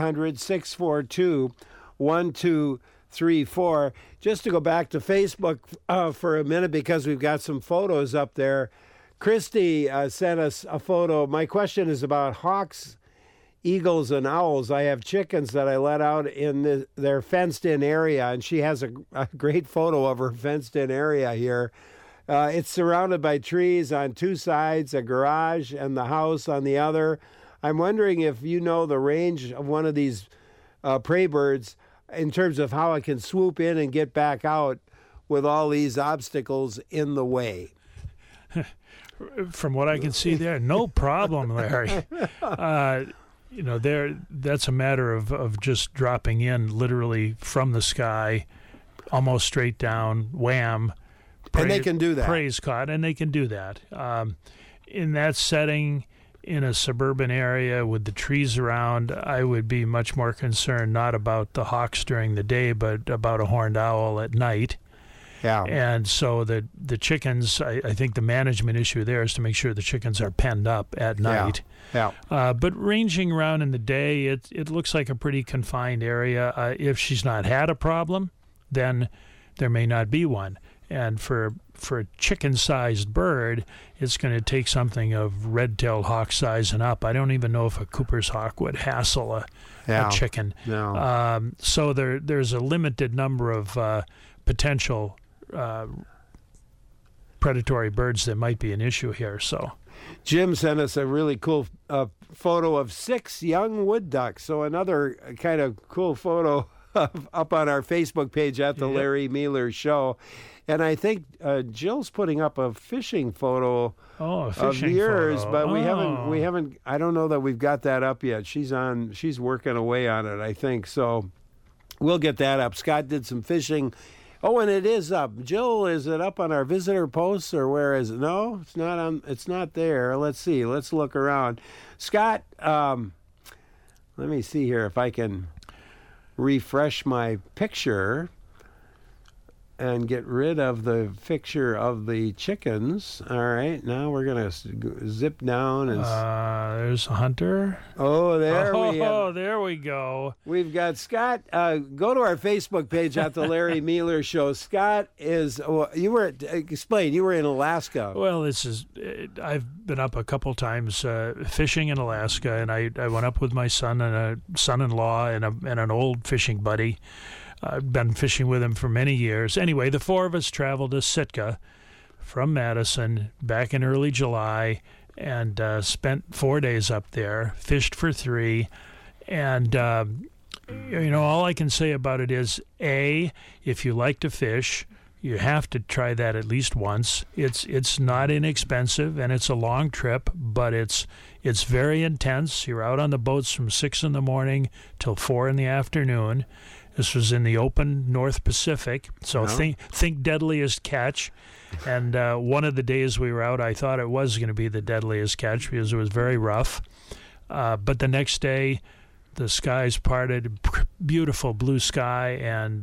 S1: 1-800-642-1234. Just to go back to Facebook for a minute, because we've got some photos up there. Christy sent us a photo. My question is about hawks, eagles, and owls. I have chickens that I let out in their fenced-in area, and she has a great photo of her fenced-in area here. It's surrounded by trees on two sides, a garage, and the house on the other. I'm wondering if you know the range of one of these prey birds in terms of how it can swoop in and get back out with all these obstacles in the way.
S2: From what I can see there, no problem, Larry. That's a matter of just dropping in literally from the sky, almost straight down, wham.
S1: And they can do that.
S2: Prey's caught, and they can do that. In that setting, in a suburban area with the trees around, I would be much more concerned not about the hawks during the day, but about a horned owl at night.
S1: Yeah.
S2: And so the chickens, I think the management issue there is to make sure the chickens are penned up at night.
S1: Yeah.
S2: But ranging around in the day, it looks like a pretty confined area. If she's not had a problem, then there may not be one. And for a chicken-sized bird, it's going to take something of red-tailed hawk size and up. I don't even know if a Cooper's hawk would hassle a chicken.
S1: No.
S2: So there's a limited number of potential predatory birds that might be an issue here. So
S1: Jim sent us a really cool photo of 6 young wood ducks. So another kind of cool photo up on our Facebook page at the Larry Mealer Show. And I think Jill's putting up a fishing photo of yours, but we haven't. I don't know that we've got that up yet. She's working away on it, I think. So we'll get that up. Scott did some fishing. Oh, and it is up. Jill, is it up on our visitor posts, or where is it? No, it's not on. It's not there. Let's see. Let's look around. Scott, let me see here if I can refresh my picture and get rid of the picture of the chickens. All right, now we're going to zip down. And
S2: there's a hunter.
S1: Oh, there
S2: we go.
S1: We've got Scott. Go to our Facebook page at the Larry Mealer Show. Scott is, you were in Alaska.
S2: Well, I've been up a couple times fishing in Alaska, and I went up with my son and a son-in-law and an old fishing buddy. I've been fishing with him for many years. Anyway, the 4 of us traveled to Sitka from Madison back in early July and spent 4 days up there, fished for 3. And, all I can say about it is, A, if you like to fish, You have to try that at least once. It's not inexpensive, and it's a long trip, but it's very intense. You're out on the boats from 6 in the morning till 4 in the afternoon. This was in the open North Pacific, so think deadliest catch. And one of the days we were out, I thought it was going to be the deadliest catch because it was very rough. But the next day, the skies parted, beautiful blue sky, and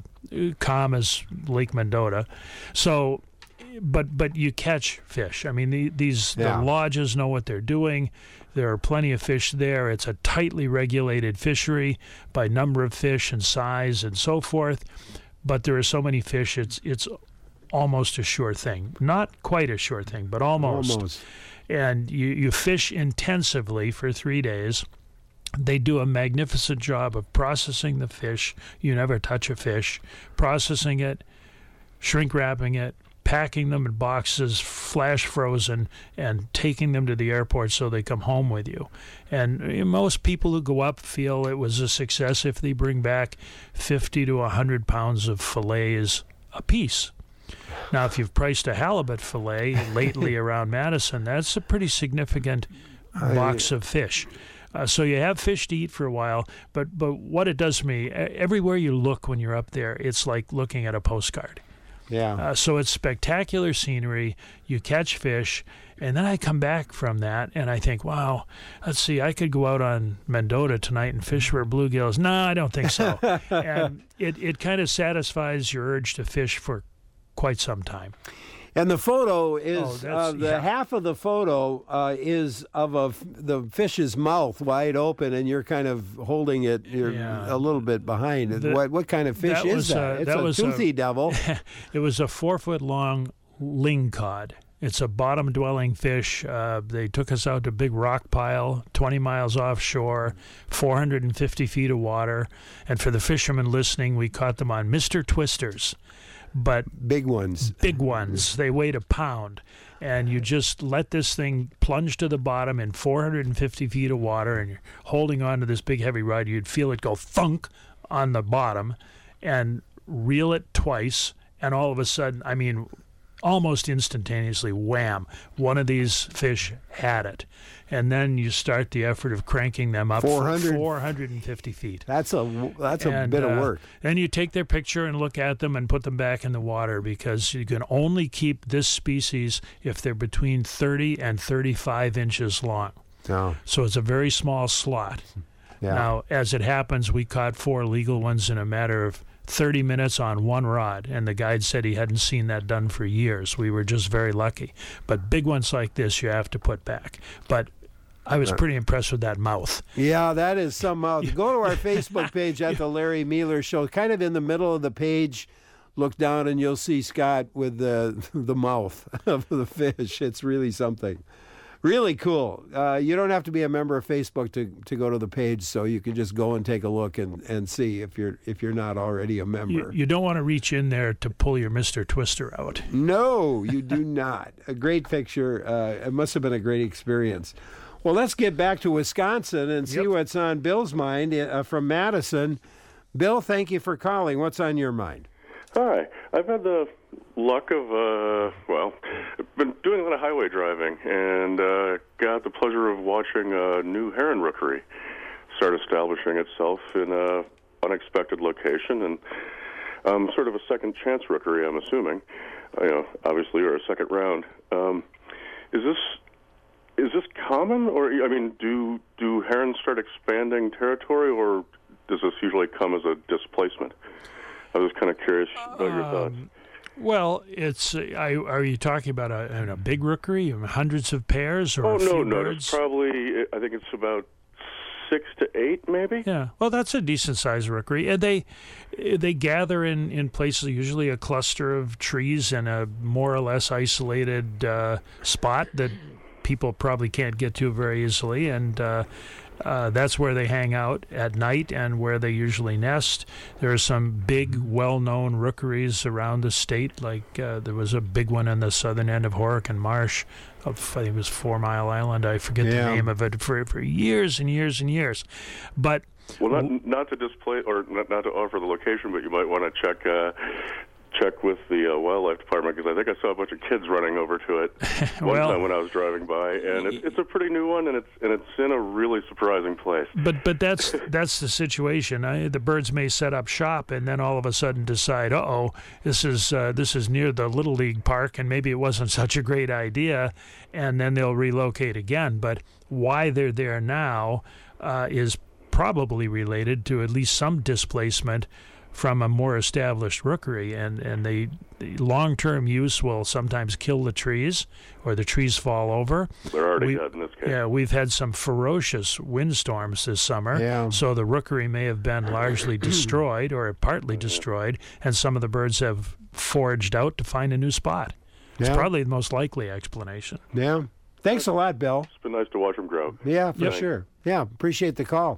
S2: calm as Lake Mendota. So, but you catch fish. I mean, the lodges know what they're doing. There are plenty of fish there. It's a tightly regulated fishery by number of fish and size and so forth. But there are so many fish, it's almost a sure thing. Not quite a sure thing, but almost. And you fish intensively for 3 days. They do a magnificent job of processing the fish. You never touch a fish. Processing it, shrink wrapping it, packing them in boxes, flash frozen, and taking them to the airport so they come home with you. And most people who go up feel it was a success if they bring back 50 to 100 pounds of fillets apiece. Now, if you've priced a halibut fillet lately around Madison, that's a pretty significant box of fish. So you have fish to eat for a while, but what it does to me, everywhere you look when you're up there, it's like looking at a postcard.
S1: Yeah.
S2: So it's spectacular scenery. You catch fish, and then I come back from that, and I think, wow, let's see, I could go out on Mendota tonight and fish for bluegills. No, I don't think so. And it kind of satisfies your urge to fish for quite some time.
S1: And the photo is half of the photo is of the fish's mouth wide open, and you're kind of holding it. You're a little bit behind. What kind of fish is that? It's a toothy devil.
S2: It was a 4-foot-long lingcod. It's a bottom-dwelling fish. They took us out to a big rock pile, 20 miles offshore, 450 feet of water. And for the fishermen listening, we caught them on Mr. Twisters. But
S1: big ones.
S2: They weighed a pound. And you just let this thing plunge to the bottom in 450 feet of water, and you're holding on to this big heavy rod. You'd feel it go thunk on the bottom and reel it twice. And all of a sudden, I mean, almost instantaneously, wham, one of these fish had it. And then you start the effort of cranking them up 450 feet.
S1: That's a bit of work.
S2: Then you take their picture and look at them and put them back in the water, because you can only keep this species if they're between 30 and 35 inches long.
S1: Oh.
S2: So it's a very small slot.
S1: Yeah.
S2: Now, as it happens, we caught 4 legal ones in a matter of 30 minutes on one rod, and the guide said he hadn't seen that done for years. We were just very lucky. But big ones like this you have to put back. But I was pretty impressed with that mouth.
S1: Yeah, that is some mouth. Go to our Facebook page at the Larry Mealer Show. Kind of in the middle of the page, look down and you'll see Scott with the mouth of the fish. It's really something. Really cool. You don't have to be a member of Facebook to go to the page, so you can just go and take a look and see if you're not already a member.
S2: You don't want to reach in there to pull your Mr. Twister out.
S1: No, you do not. A great picture. It must have been a great experience. Well, let's get back to Wisconsin and see what's on Bill's mind from Madison. Bill, thank you for calling. What's on your mind?
S12: Hi. I've had the luck of, I've been doing a lot of highway driving and got the pleasure of watching a new heron rookery start establishing itself in an unexpected location, and sort of a second chance rookery, I'm assuming, obviously, or a second round. Is this common, or, I mean, do herons start expanding territory, or does this usually come as a displacement? I was kind of curious about your thoughts.
S2: Well, it's. Are you talking about a big rookery, hundreds of pairs, or
S12: no,
S2: birds?
S12: It's probably. I think it's about 6 to 8, maybe.
S2: Yeah, well, that's a decent sized rookery, and they gather in places, usually a cluster of trees in a more or less isolated spot that people probably can't get to very easily, and that's where they hang out at night and where they usually nest. There are some big, well-known rookeries around the state, like there was a big one in the southern end of Horicon Marsh, I think it was 4 Mile Island. I forget the name of it for years and years and years. But
S12: not to display or not to offer the location, but you might want to check check with the wildlife department because I think I saw a bunch of kids running over to it one time when I was driving by, and it's a pretty new one, and it's in a really surprising place.
S2: But that's the situation. The birds may set up shop and then all of a sudden decide, this is near the Little League park, and maybe it wasn't such a great idea, and then they'll relocate again. But why they're there now is probably related to at least some displacement from a more established rookery, and the long-term use will sometimes kill the trees, or the trees fall over.
S12: They're already dead in this case.
S2: Yeah, we've had some ferocious windstorms this summer, so the rookery may have been largely destroyed or partly destroyed, and some of the birds have foraged out to find a new spot. It's probably the most likely explanation.
S1: Yeah. Thanks a lot, Bill.
S12: It's been nice to watch them grow.
S1: Yeah, for sure. Yeah, appreciate the call.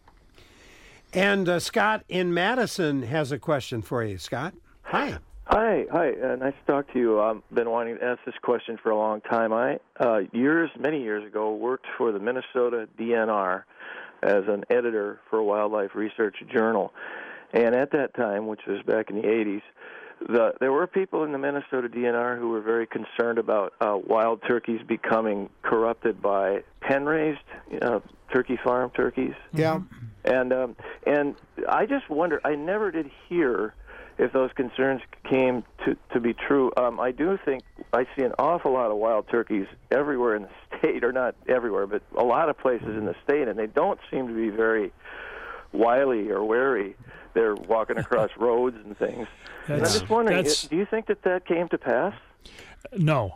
S1: And Scott in Madison has a question for you. Scott, hi.
S13: Hi. Nice to talk to you. I've been wanting to ask this question for a long time. I, many years ago, worked for the Minnesota DNR as an editor for a wildlife research journal. And at that time, which was back in the 80s, there were people in the Minnesota DNR who were very concerned about wild turkeys becoming corrupted by pen-raised turkey farm turkeys.
S1: Yeah.
S13: And I just wonder, I never did hear if those concerns came to be true. I do think I see an awful lot of wild turkeys everywhere in the state, or not everywhere, but a lot of places in the state, and they don't seem to be very wily or wary. They're walking across roads and things. And I'm just wondering, do you think that came to pass?
S2: No.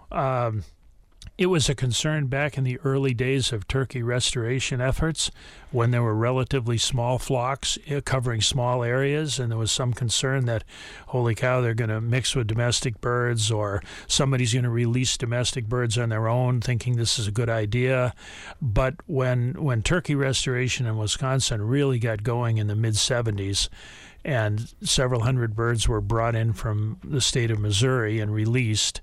S2: It was a concern back in the early days of turkey restoration efforts when there were relatively small flocks covering small areas, and there was some concern that, holy cow, they're going to mix with domestic birds, or somebody's going to release domestic birds on their own thinking this is a good idea. But when turkey restoration in Wisconsin really got going in the mid-'70s, and several hundred birds were brought in from the state of Missouri and released,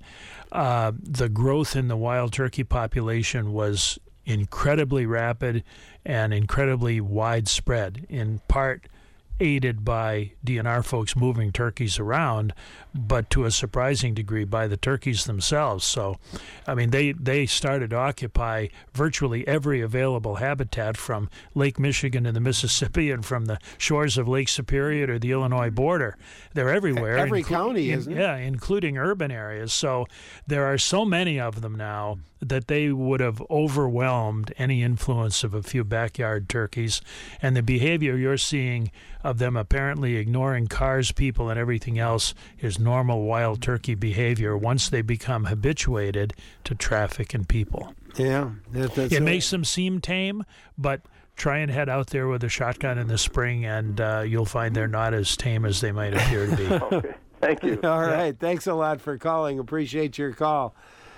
S2: the growth in the wild turkey population was incredibly rapid and incredibly widespread, in part aided by DNR folks moving turkeys around, but to a surprising degree by the turkeys themselves. So, I mean, they started to occupy virtually every available habitat from Lake Michigan to the Mississippi and from the shores of Lake Superior to the Illinois border. They're everywhere.
S1: Every county, isn't it?
S2: Yeah, including urban areas. So there are so many of them now that they would have overwhelmed any influence of a few backyard turkeys. And the behavior you're seeing of them apparently ignoring cars, people, and everything else is normal wild turkey behavior once they become habituated to traffic and people.
S1: Yeah.
S2: It makes them seem tame, but try and head out there with a shotgun in the spring, and you'll find they're not as tame as they might appear to be.
S13: Okay. Thank you.
S1: All right. Thanks a lot for calling. Appreciate your call.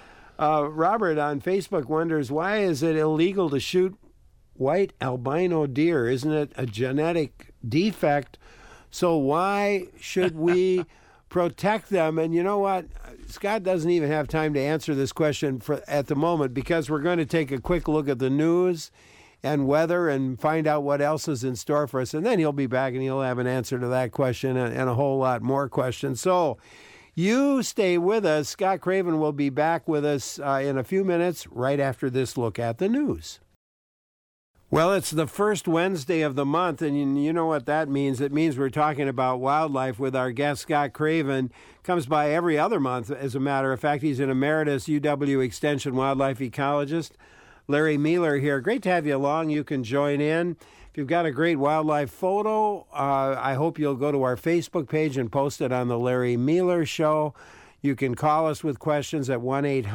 S1: Robert on Facebook wonders, why is it illegal to shoot white albino deer? Isn't it a genetic defect? So why should we protect them? And you know what? Scott doesn't even have time to answer this question at the moment, because we're going to take a quick look at the news and weather and find out what else is in store for us. And then he'll be back and he'll have an answer to that question and a whole lot more questions. So you stay with us. Scott Craven will be back with us in a few minutes right after this look at the news. Well, it's the first Wednesday of the month, and you know what that means. It means we're talking about wildlife with our guest, Scott Craven. Comes by every other month, as a matter of fact. He's an emeritus UW Extension wildlife ecologist. Larry Mealer here. Great to have you along. You can join in. If you've got a great wildlife photo, I hope you'll go to our Facebook page and post it on the Larry Mealer Show. You can call us with questions at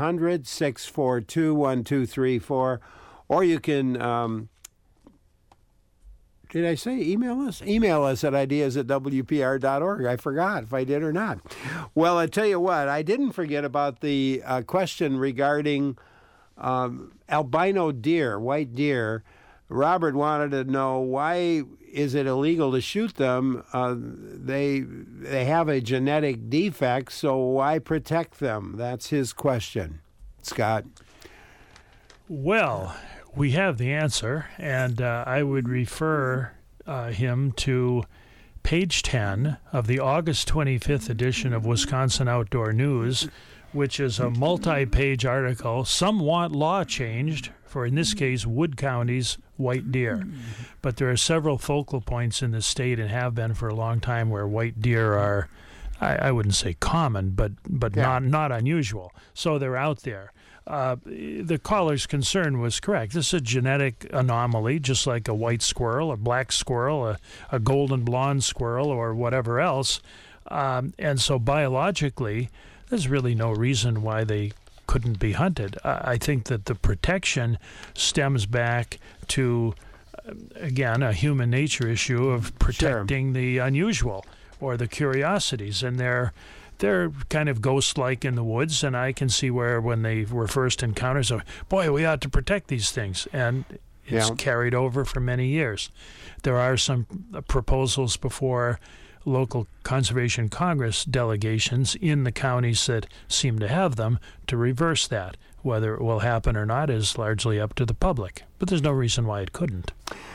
S1: 1-800-642-1234, or you can... Did I say email us? Email us at ideas@wpr.org. I forgot if I did or not. Well, I tell you what, I didn't forget about the question regarding albino deer, white deer. Robert wanted to know, why is it illegal to shoot them? They have a genetic defect, so why protect them? That's his question. Scott?
S2: Well, we have the answer, and I would refer him to page 10 of the August 25th edition of Wisconsin Outdoor News, which is a multi-page article. Some want law changed for, in this case, Wood County's white deer. But there are several focal points in the state, and have been for a long time, where white deer are, I wouldn't say common, but not unusual. So they're out there. The caller's concern was correct. This is a genetic anomaly, just like a white squirrel, a black squirrel, a golden blonde squirrel, or whatever else. And so biologically, there's really no reason why they couldn't be hunted. I think that the protection stems back to, again, a human nature issue of protecting the unusual or the curiosities. And they're kind of ghost-like in the woods, and I can see where when they were first encountered, so, boy, we ought to protect these things. And it's carried over for many years. There are some proposals before local Conservation Congress delegations in the counties that seem to have them to reverse that. Whether it will happen or not is largely up to the public, but there's no reason why it couldn't.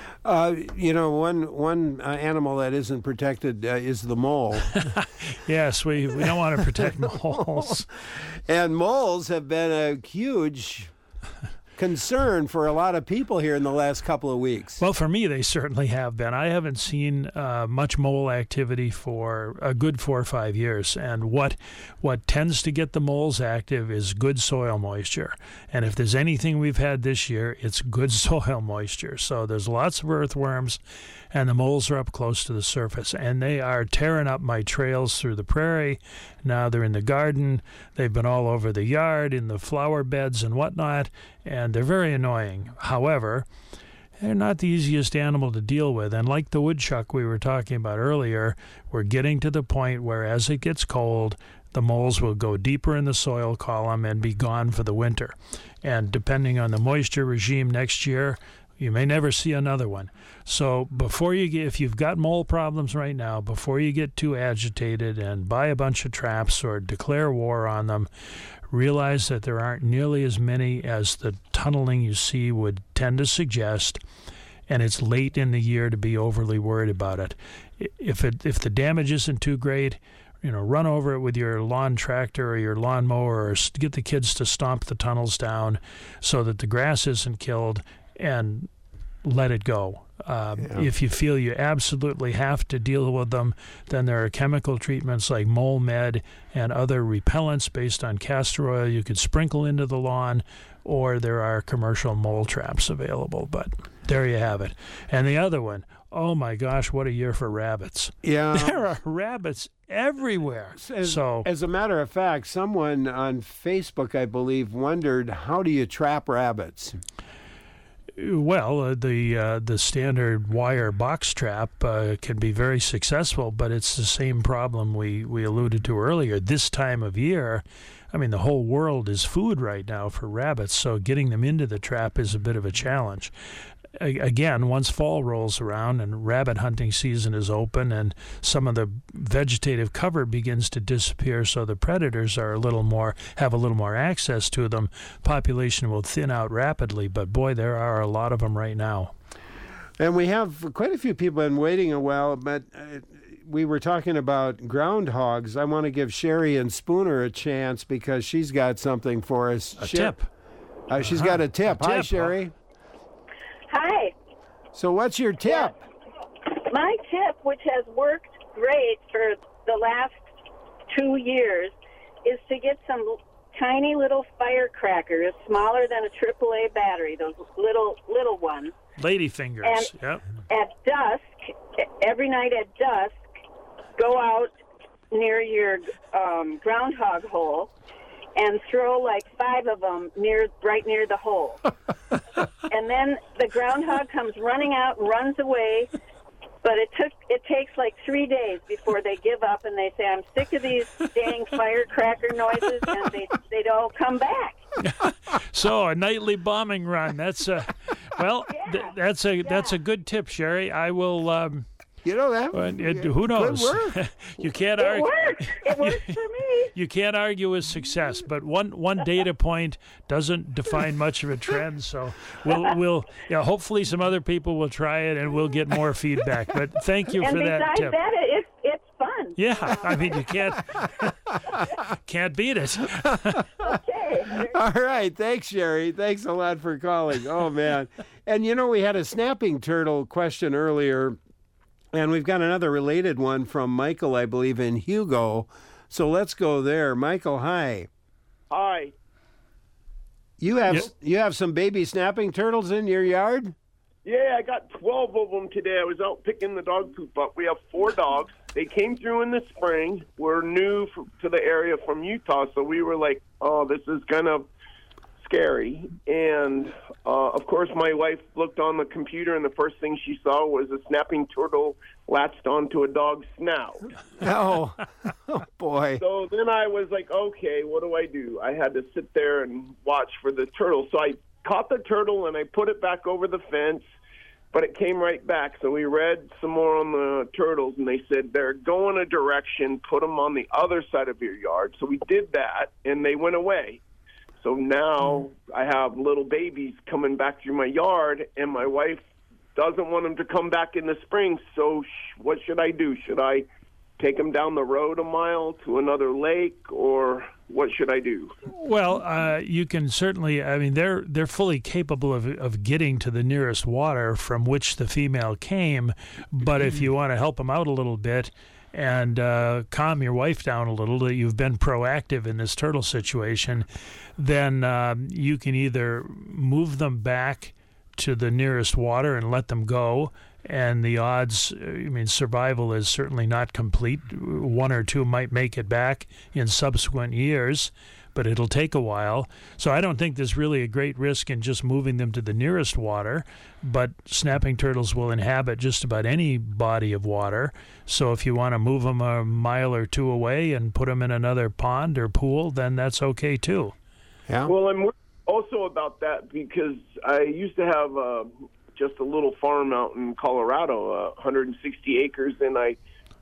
S1: One animal that isn't protected is the mole.
S2: Yes, we don't want to protect moles.
S1: And moles have been a huge concern for a lot of people here in the last couple of weeks.
S2: Well, for me, they certainly have been. I haven't seen much mole activity for a good 4 or 5 years. And what tends to get the moles active is good soil moisture. And if there's anything we've had this year, it's good soil moisture. So there's lots of earthworms, and the moles are up close to the surface. And they are tearing up my trails through the prairie. Now they're in the garden. They've been all over the yard, in the flower beds and whatnot. And they're very annoying. However, they're not the easiest animal to deal with. And like the woodchuck we were talking about earlier, we're getting to the point where as it gets cold, the moles will go deeper in the soil column and be gone for the winter. And depending on the moisture regime next year, you may never see another one. So if you've got mole problems right now, before you get too agitated and buy a bunch of traps or declare war on them, realize that there aren't nearly as many as the tunneling you see would tend to suggest, and it's late in the year to be overly worried about it. If the damage isn't too great, run over it with your lawn tractor or your lawnmower, or get the kids to stomp the tunnels down so that the grass isn't killed, and let it go. If you feel you absolutely have to deal with them, then there are chemical treatments like Mole Med and other repellents based on castor oil you could sprinkle into the lawn, or there are commercial mole traps available. But there you have it. And the other one, oh my gosh, what a year for rabbits.
S1: Yeah.
S2: There are rabbits everywhere.
S1: As a matter of fact, someone on Facebook, I believe, wondered, how do you trap rabbits?
S2: Well, the standard wire box trap can be very successful, but it's the same problem we alluded to earlier. This time of year, I mean, the whole world is food right now for rabbits, so getting them into the trap is a bit of a challenge. Again, once fall rolls around and rabbit hunting season is open and some of the vegetative cover begins to disappear, so the predators are have a little more access to them, population will thin out rapidly. But boy, there are a lot of them right now.
S1: And we have quite a few people been waiting a while, but we were talking about groundhogs. I want to give Sherry and Spooner a chance because she's got something for us.
S2: A tip.
S1: She's got a tip. Hi, Sherry.
S7: Hi.
S1: So what's your tip?
S7: Yeah. My tip, which has worked great for the last 2 years, is to get some tiny little firecrackers, smaller than a AAA battery, those little ones.
S2: Ladyfingers.
S7: And
S2: yep.
S7: At dusk, every night at dusk, go out near your groundhog hole and throw like 5 of them right near the hole. And then the groundhog comes running out and runs away, but it takes like 3 days before they give up and they say, I'm sick of these dang firecracker noises, and they'd all come back.
S2: So a nightly bombing run. That's that's a good tip, Sherry. I will
S1: You know that.
S2: Who knows?
S1: Could work.
S2: You can't
S7: It
S2: argue.
S7: works. It works for me.
S2: You can't argue with success, but one data point doesn't define much of a trend. So we'll hopefully some other people will try it and we'll get more feedback. But thank you
S7: And
S2: for that
S7: besides
S2: tip.
S7: that, it's fun.
S2: Yeah, I mean you can't beat it.
S7: Okay.
S1: All right. Thanks, Sherry. Thanks a lot for calling. Oh, man. And, we had a snapping turtle question earlier, and we've got another related one from Michael, I believe, in Hugo. So let's go there. Michael, hi.
S14: Hi.
S1: You have some baby snapping turtles in your yard?
S14: Yeah, I got 12 of them today. I was out picking the dog poop up. We have 4 dogs. They came through in the spring. We're new to the area from Utah, so we were like, oh, this is kind of scary. And, of course, my wife looked on the computer, and the first thing she saw was a snapping turtle latched onto a dog's snout.
S1: Oh, boy.
S14: So then I was like, okay, what do I do? I had to sit there and watch for the turtle. So I caught the turtle, and I put it back over the fence, but it came right back. So we read some more on the turtles, and they said they're going a direction, put them on the other side of your yard. So we did that, and they went away. So now I have little babies coming back through my yard, and my wife doesn't want them to come back in the spring. So what should I do? Should I take them down the road a mile to another lake, or what should I do?
S2: Well, you can certainly. I mean, they're fully capable of getting to the nearest water from which the female came. But if you want to help them out a little bit and calm your wife down a little, that you've been proactive in this turtle situation, then you can either move them back to the nearest water and let them go. And the odds, survival is certainly not complete. 1 or 2 might make it back in subsequent years, but it'll take a while. So I don't think there's really a great risk in just moving them to the nearest water, but snapping turtles will inhabit just about any body of water. So if you want to move them a mile or 2 away and put them in another pond or pool, then that's okay too.
S1: Yeah.
S14: Well, I'm worried also about that because I used to have just a little farm out in Colorado, 160 acres, and I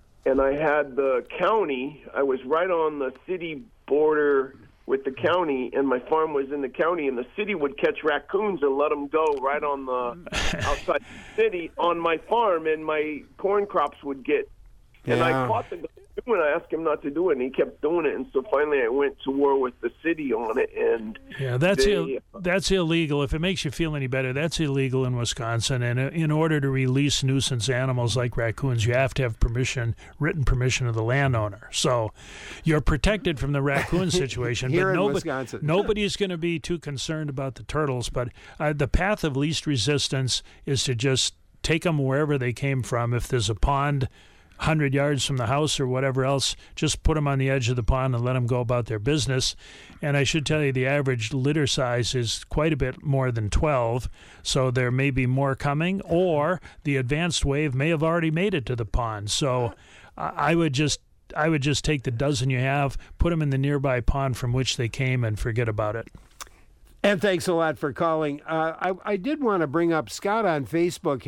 S14: had the county. I was right on the city border with the county, and my farm was in the county, and the city would catch raccoons and let them go right on the outside the city on my farm, and my corn crops would get. And I caught the guy when I asked him not to do it, and he kept doing it. And so finally I went to war with the city on it. And
S2: yeah, that's illegal. If it makes you feel any better, that's illegal in Wisconsin. And in order to release nuisance animals like raccoons, you have to have written permission of the landowner. So you're protected from the raccoon situation.
S1: Here
S2: but
S1: in Wisconsin.
S2: Nobody's going to be too concerned about the turtles. But the path of least resistance is to just take them wherever they came from. If there's a pond 100 yards from the house or whatever else, just put them on the edge of the pond and let them go about their business. And I should tell you, the average litter size is quite a bit more than 12, so there may be more coming, or the advanced wave may have already made it to the pond. So I would just take the dozen you have, put them in the nearby pond from which they came, and forget about it.
S1: And thanks a lot for calling. I did want to bring up, Scott on Facebook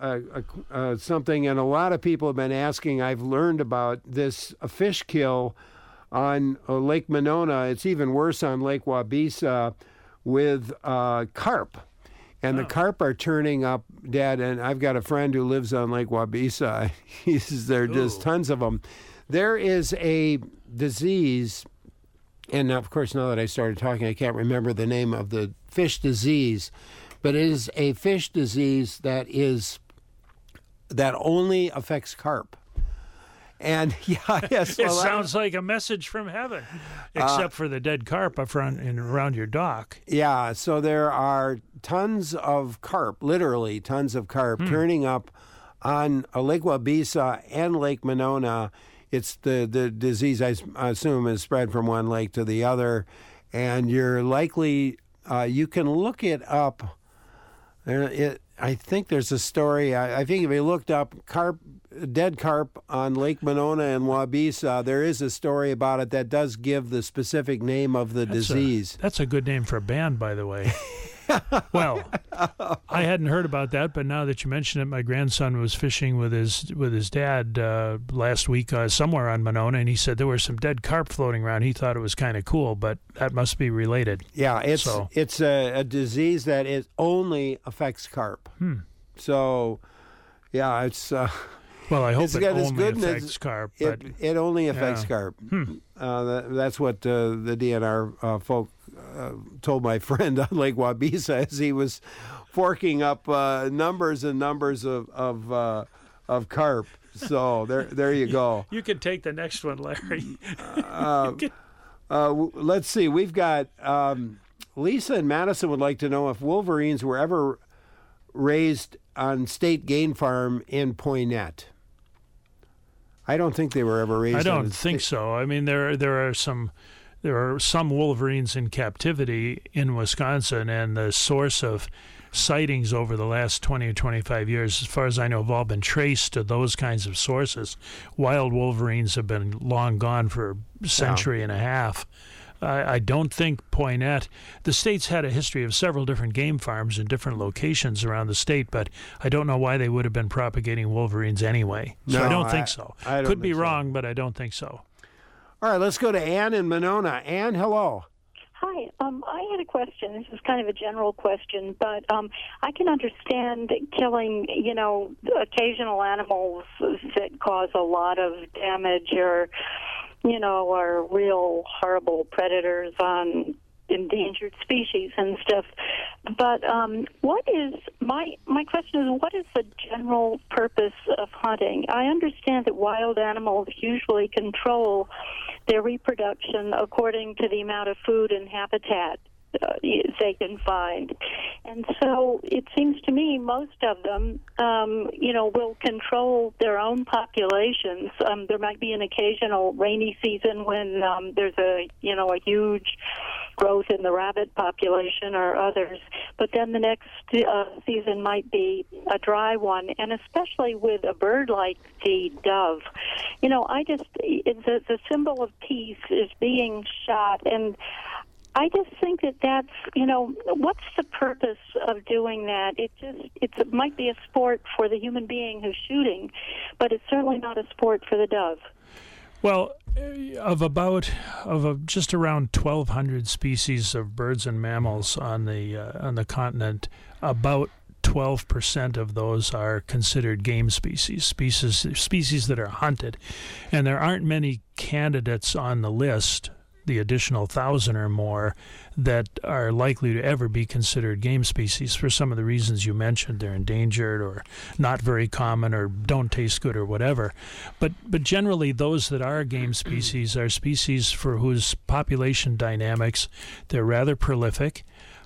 S1: had something, and a lot of people have been asking. I've learned about this fish kill on Lake Monona. It's even worse on Lake Wabisa with carp. And the carp are turning up dead. And I've got a friend who lives on Lake Wabisa. He says there are just tons of them. There is a disease. And, of course, now that I started talking, I can't remember the name of the fish disease, but it is a fish disease that only affects carp. And, yes.
S2: It sounds like a message from heaven, except for the dead carp up front and around your dock.
S1: Yeah, so there are tons of carp, literally tons of carp, turning up on Lake Wabisa and Lake Monona. It's the disease, I assume, is spread from one lake to the other, and you're likely, you can look it up. I think there's a story, I think if you looked up dead carp on Lake Monona and Wabisa, there is a story about it that does give the specific name of the disease.
S2: That's a good name for a band, by the way. Well, I hadn't heard about that, but now that you mention it, my grandson was fishing with his dad last week somewhere on Monona, and he said there were some dead carp floating around. He thought it was kind of cool, but that must be related.
S1: Yeah, it's a disease that only affects carp. So, yeah, it's...
S2: well, I hope it only affects carp. But
S1: it only affects carp. That's what the DNR folk told my friend on Lake Waubesa as he was forking up numbers and numbers of carp. So there you go.
S2: You can take the next one, Larry.
S1: Let's see. We've got Lisa in Madison would like to know if wolverines were ever raised on State Game Farm in Poynette. I don't think they were ever raised.
S2: I don't think so. I mean, there are some wolverines in captivity in Wisconsin, and the source of sightings over the last 20 or 25 years, as far as I know, have all been traced to those kinds of sources. Wild wolverines have been long gone for a century and a half. I don't think Poynette. The state's had a history of several different game farms in different locations around the state, but I don't know why they would have been propagating wolverines anyway. So
S1: no,
S2: I don't think so. Could be wrong, but I don't think so.
S1: All right, let's go to Ann in Monona. Ann, hello.
S15: Hi. I had a question. This is kind of a general question, but I can understand killing, occasional animals that cause a lot of damage or are real horrible predators on endangered species and stuff. But what is my question is, what is the general purpose of hunting? I understand that wild animals usually control their reproduction according to the amount of food and habitat they can find. And so it seems to me most of them, will control their own populations. There might be an occasional rainy season when there's a huge growth in the rabbit population or others. But then the next season might be a dry one, and especially with a bird like the dove. The symbol of peace is being shot, and I just think that's, what's the purpose of doing that? It might be a sport for the human being who's shooting, but it's certainly not a sport for the dove.
S2: Well, of just around 1,200 species of birds and mammals on the continent, about 12% of those are considered game species that are hunted, and there aren't many candidates on the list, the additional 1,000 or more, that are likely to ever be considered game species for some of the reasons you mentioned. They're endangered or not very common or don't taste good or whatever. But generally, those that are game species are species for whose population dynamics, they're rather prolific,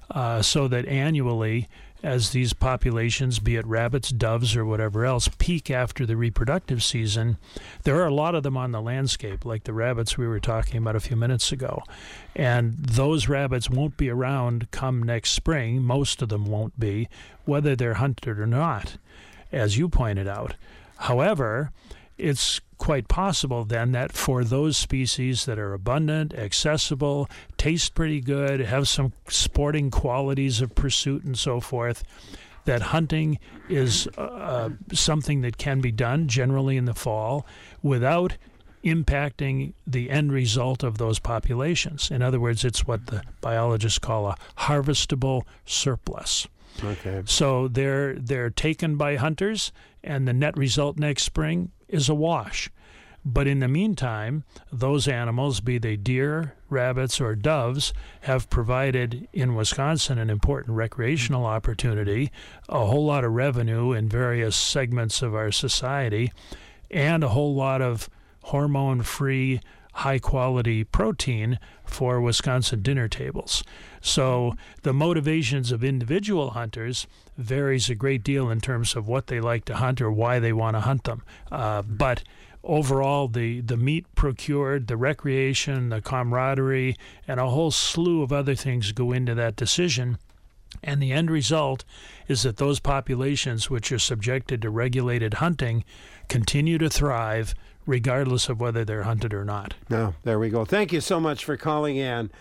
S2: so that annually, as these populations, be it rabbits, doves, or whatever else, peak after the reproductive season, there are a lot of them on the landscape, like the rabbits we were talking about a few minutes ago. And those rabbits won't be around come next spring. Most of them won't be, whether they're hunted or not, as you pointed out. However, it's quite possible then that for those species that are abundant, accessible, taste pretty good, have some sporting qualities of pursuit and so forth, that hunting is something that can be done generally in the fall without impacting the end result of those populations. In other words, it's what the biologists call a harvestable surplus.
S1: Okay.
S2: So they're taken by hunters, and the net result next spring is a wash. But in the meantime, those animals, be they deer, rabbits, or doves, have provided in Wisconsin an important recreational opportunity, a whole lot of revenue in various segments of our society, and a whole lot of hormone-free, high-quality protein for Wisconsin dinner tables. So the motivations of individual hunters varies a great deal in terms of what they like to hunt or why they want to hunt them. But overall, the meat procured, the recreation, the camaraderie, and a whole slew of other things go into that decision. And the end result is that those populations which are subjected to regulated hunting continue to thrive regardless of whether they're hunted or not.
S1: No, there we go. Thank you so much for calling in.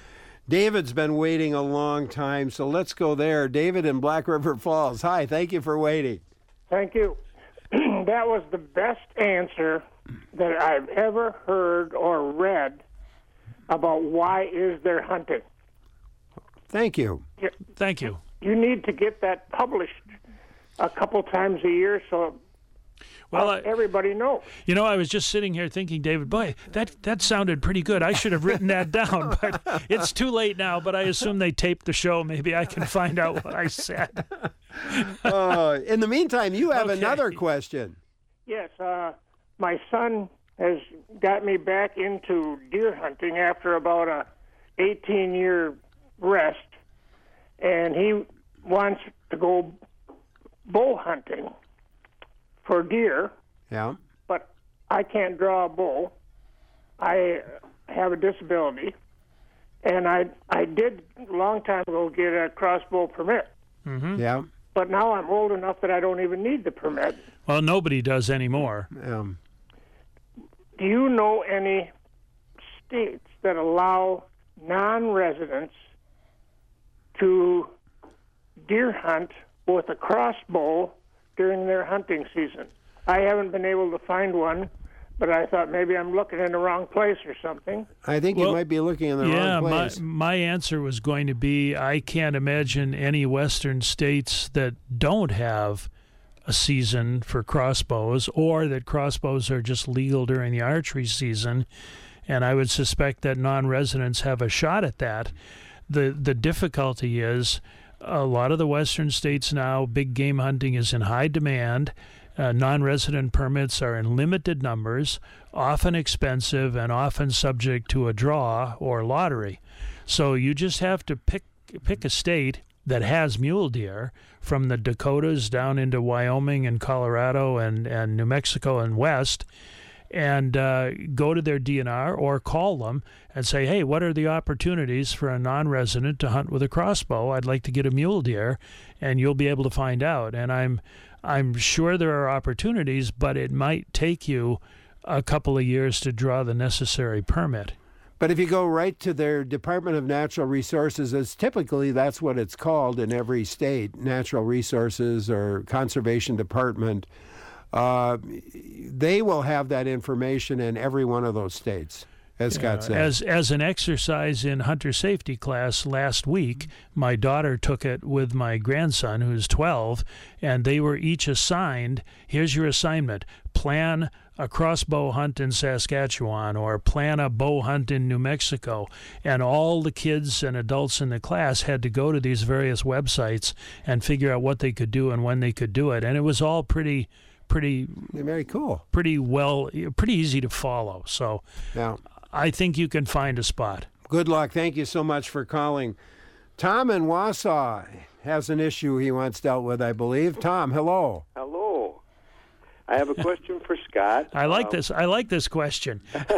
S1: David's been waiting a long time, so let's go there. David in Black River Falls. Hi, thank you for waiting.
S16: Thank you. That was the best answer that I've ever heard or read about why is there hunting.
S1: Thank you.
S2: Thank you.
S16: You need to get that published a couple times a year so everybody knows.
S2: You know, I was just sitting here thinking, David, boy, that sounded pretty good. I should have written that down, but it's too late now. But I assume they taped the show. Maybe I can find out what I said.
S1: In the meantime, you have another question.
S16: Yes, my son has got me back into deer hunting after about a 18-year rest, and he wants to go bow hunting for deer.
S1: Yeah.
S16: But I can't draw a bow. I have a disability, and I did a long time ago get a crossbow permit.
S2: Mm-hmm.
S1: Yeah.
S16: But now I'm old enough that I don't even need the permit.
S2: Well, nobody does anymore.
S16: Do you know any states that allow non-residents to deer hunt with a crossbow during their hunting season? I haven't been able to find one, but I thought maybe I'm looking in the wrong place or something.
S1: I think you might be looking in the wrong place.
S2: My answer was going to be I can't imagine any Western states that don't have a season for crossbows, or that crossbows are just legal during the archery season, and I would suspect that non-residents have a shot at that. The difficulty is a lot of the Western states now, big game hunting is in high demand. Non-resident permits are in limited numbers, often expensive, and often subject to a draw or lottery. So you just have to pick a state that has mule deer, from the Dakotas down into Wyoming and Colorado and New Mexico and west, and go to their DNR or call them and say, hey, what are the opportunities for a non-resident to hunt with a crossbow? I'd like to get a mule deer, and you'll be able to find out. And I'm sure there are opportunities, but it might take you a couple of years to draw the necessary permit.
S1: But if you go right to their Department of Natural Resources, as typically that's what it's called in every state, Natural Resources or Conservation Department, they will have that information in every one of those states, as Scott said.
S2: As an exercise in hunter safety class last week, my daughter took it with my grandson, who's 12, and they were each assigned, here's your assignment, plan a crossbow hunt in Saskatchewan or plan a bow hunt in New Mexico. And all the kids and adults in the class had to go to these various websites and figure out what they could do and when they could do it. And it was all pretty
S1: very cool,
S2: pretty easy to follow. So
S1: now
S2: I think you can find a spot.
S1: Good luck. Thank you so much for calling. Tom in Wausau has an issue he wants dealt with, I believe. Tom, hello.
S17: Hello. I have a question for Scott.
S2: I like this. I like this question.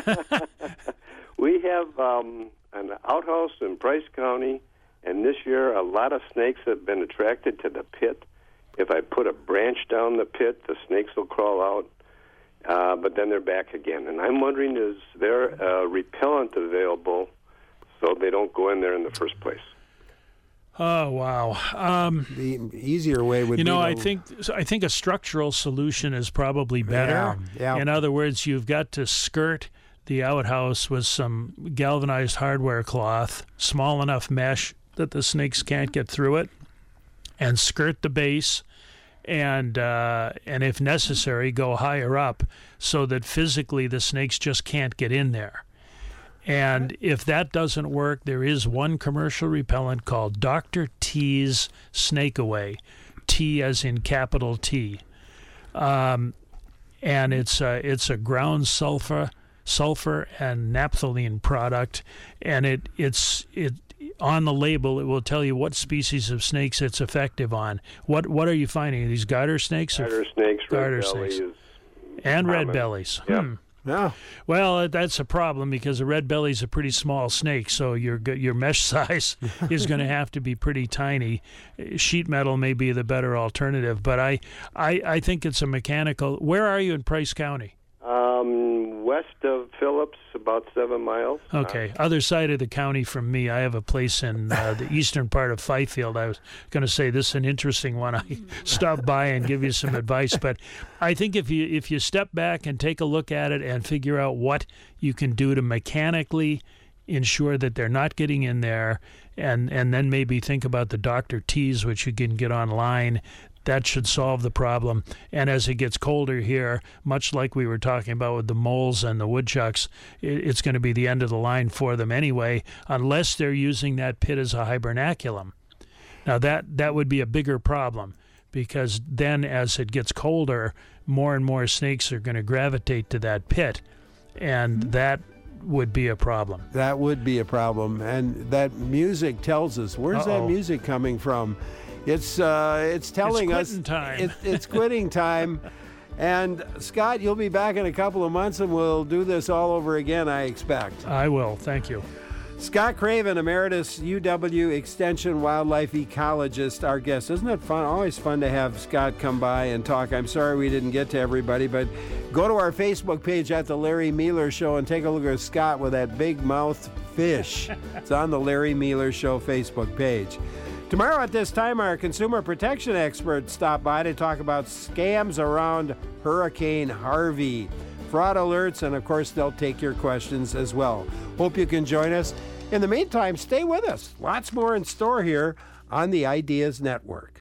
S17: We have an outhouse in Price County, and this year a lot of snakes have been attracted to the pit. If I put a branch down the pit, the snakes will crawl out, but then they're back again. And I'm wondering, is there a repellent available so they don't go in there in the first place?
S2: Oh, wow.
S1: The easier way would be
S2: I think a structural solution is probably better.
S1: Yeah.
S2: In other words, you've got to skirt the outhouse with some galvanized hardware cloth, small enough mesh that the snakes can't get through it, and skirt the base, and if necessary, go higher up so that physically the snakes just can't get in there. And if that doesn't work, there is one commercial repellent called Dr. T's Snake Away, T as in capital T, and it's a ground sulfur and naphthalene product, and it's on the label it will tell you what species of snakes it's effective on. What are you finding? These garter snakes?
S17: Garter snakes,
S2: garter
S17: red
S2: snakes,
S17: bellies,
S2: and red bellies.
S17: Yeah.
S1: Yeah.
S2: Well, that's a problem because a red belly is a pretty small snake, so your mesh size is going to have to be pretty tiny. Sheet metal may be the better alternative, but I think it's a mechanical. Where are you in Price County?
S17: west of Phillips, about 7 miles.
S2: Okay, other side of the county from me. I have a place in the eastern part of Fifield. I was going to say this is an interesting one. I stopped by and give you some advice, but I think if you step back and take a look at it and figure out what you can do to mechanically ensure that they're not getting in there, and then maybe think about the Dr. T's, which you can get online. That should solve the problem. And as it gets colder here, much like we were talking about with the moles and the woodchucks, it's going to be the end of the line for them anyway, unless they're using that pit as a hibernaculum. Now that would be a bigger problem, because then as it gets colder, more and more snakes are going to gravitate to that pit, and that would be a problem.
S1: That would be a problem. And that music tells us, where's that music coming from? It's telling us it's quitting time. And Scott, you'll be back in a couple of months, and we'll do this all over again, I expect.
S2: I will. Thank you.
S1: Scott Craven, Emeritus UW Extension Wildlife Ecologist, our guest. Isn't it fun? Always fun to have Scott come by and talk. I'm sorry we didn't get to everybody, but go to our Facebook page at The Larry Mealer Show and take a look at Scott with that big mouth fish. It's on the Larry Mealer Show Facebook page. Tomorrow at this time, our consumer protection experts stop by to talk about scams around Hurricane Harvey, fraud alerts, and of course, they'll take your questions as well. Hope you can join us. In the meantime, stay with us. Lots more in store here on the Ideas Network.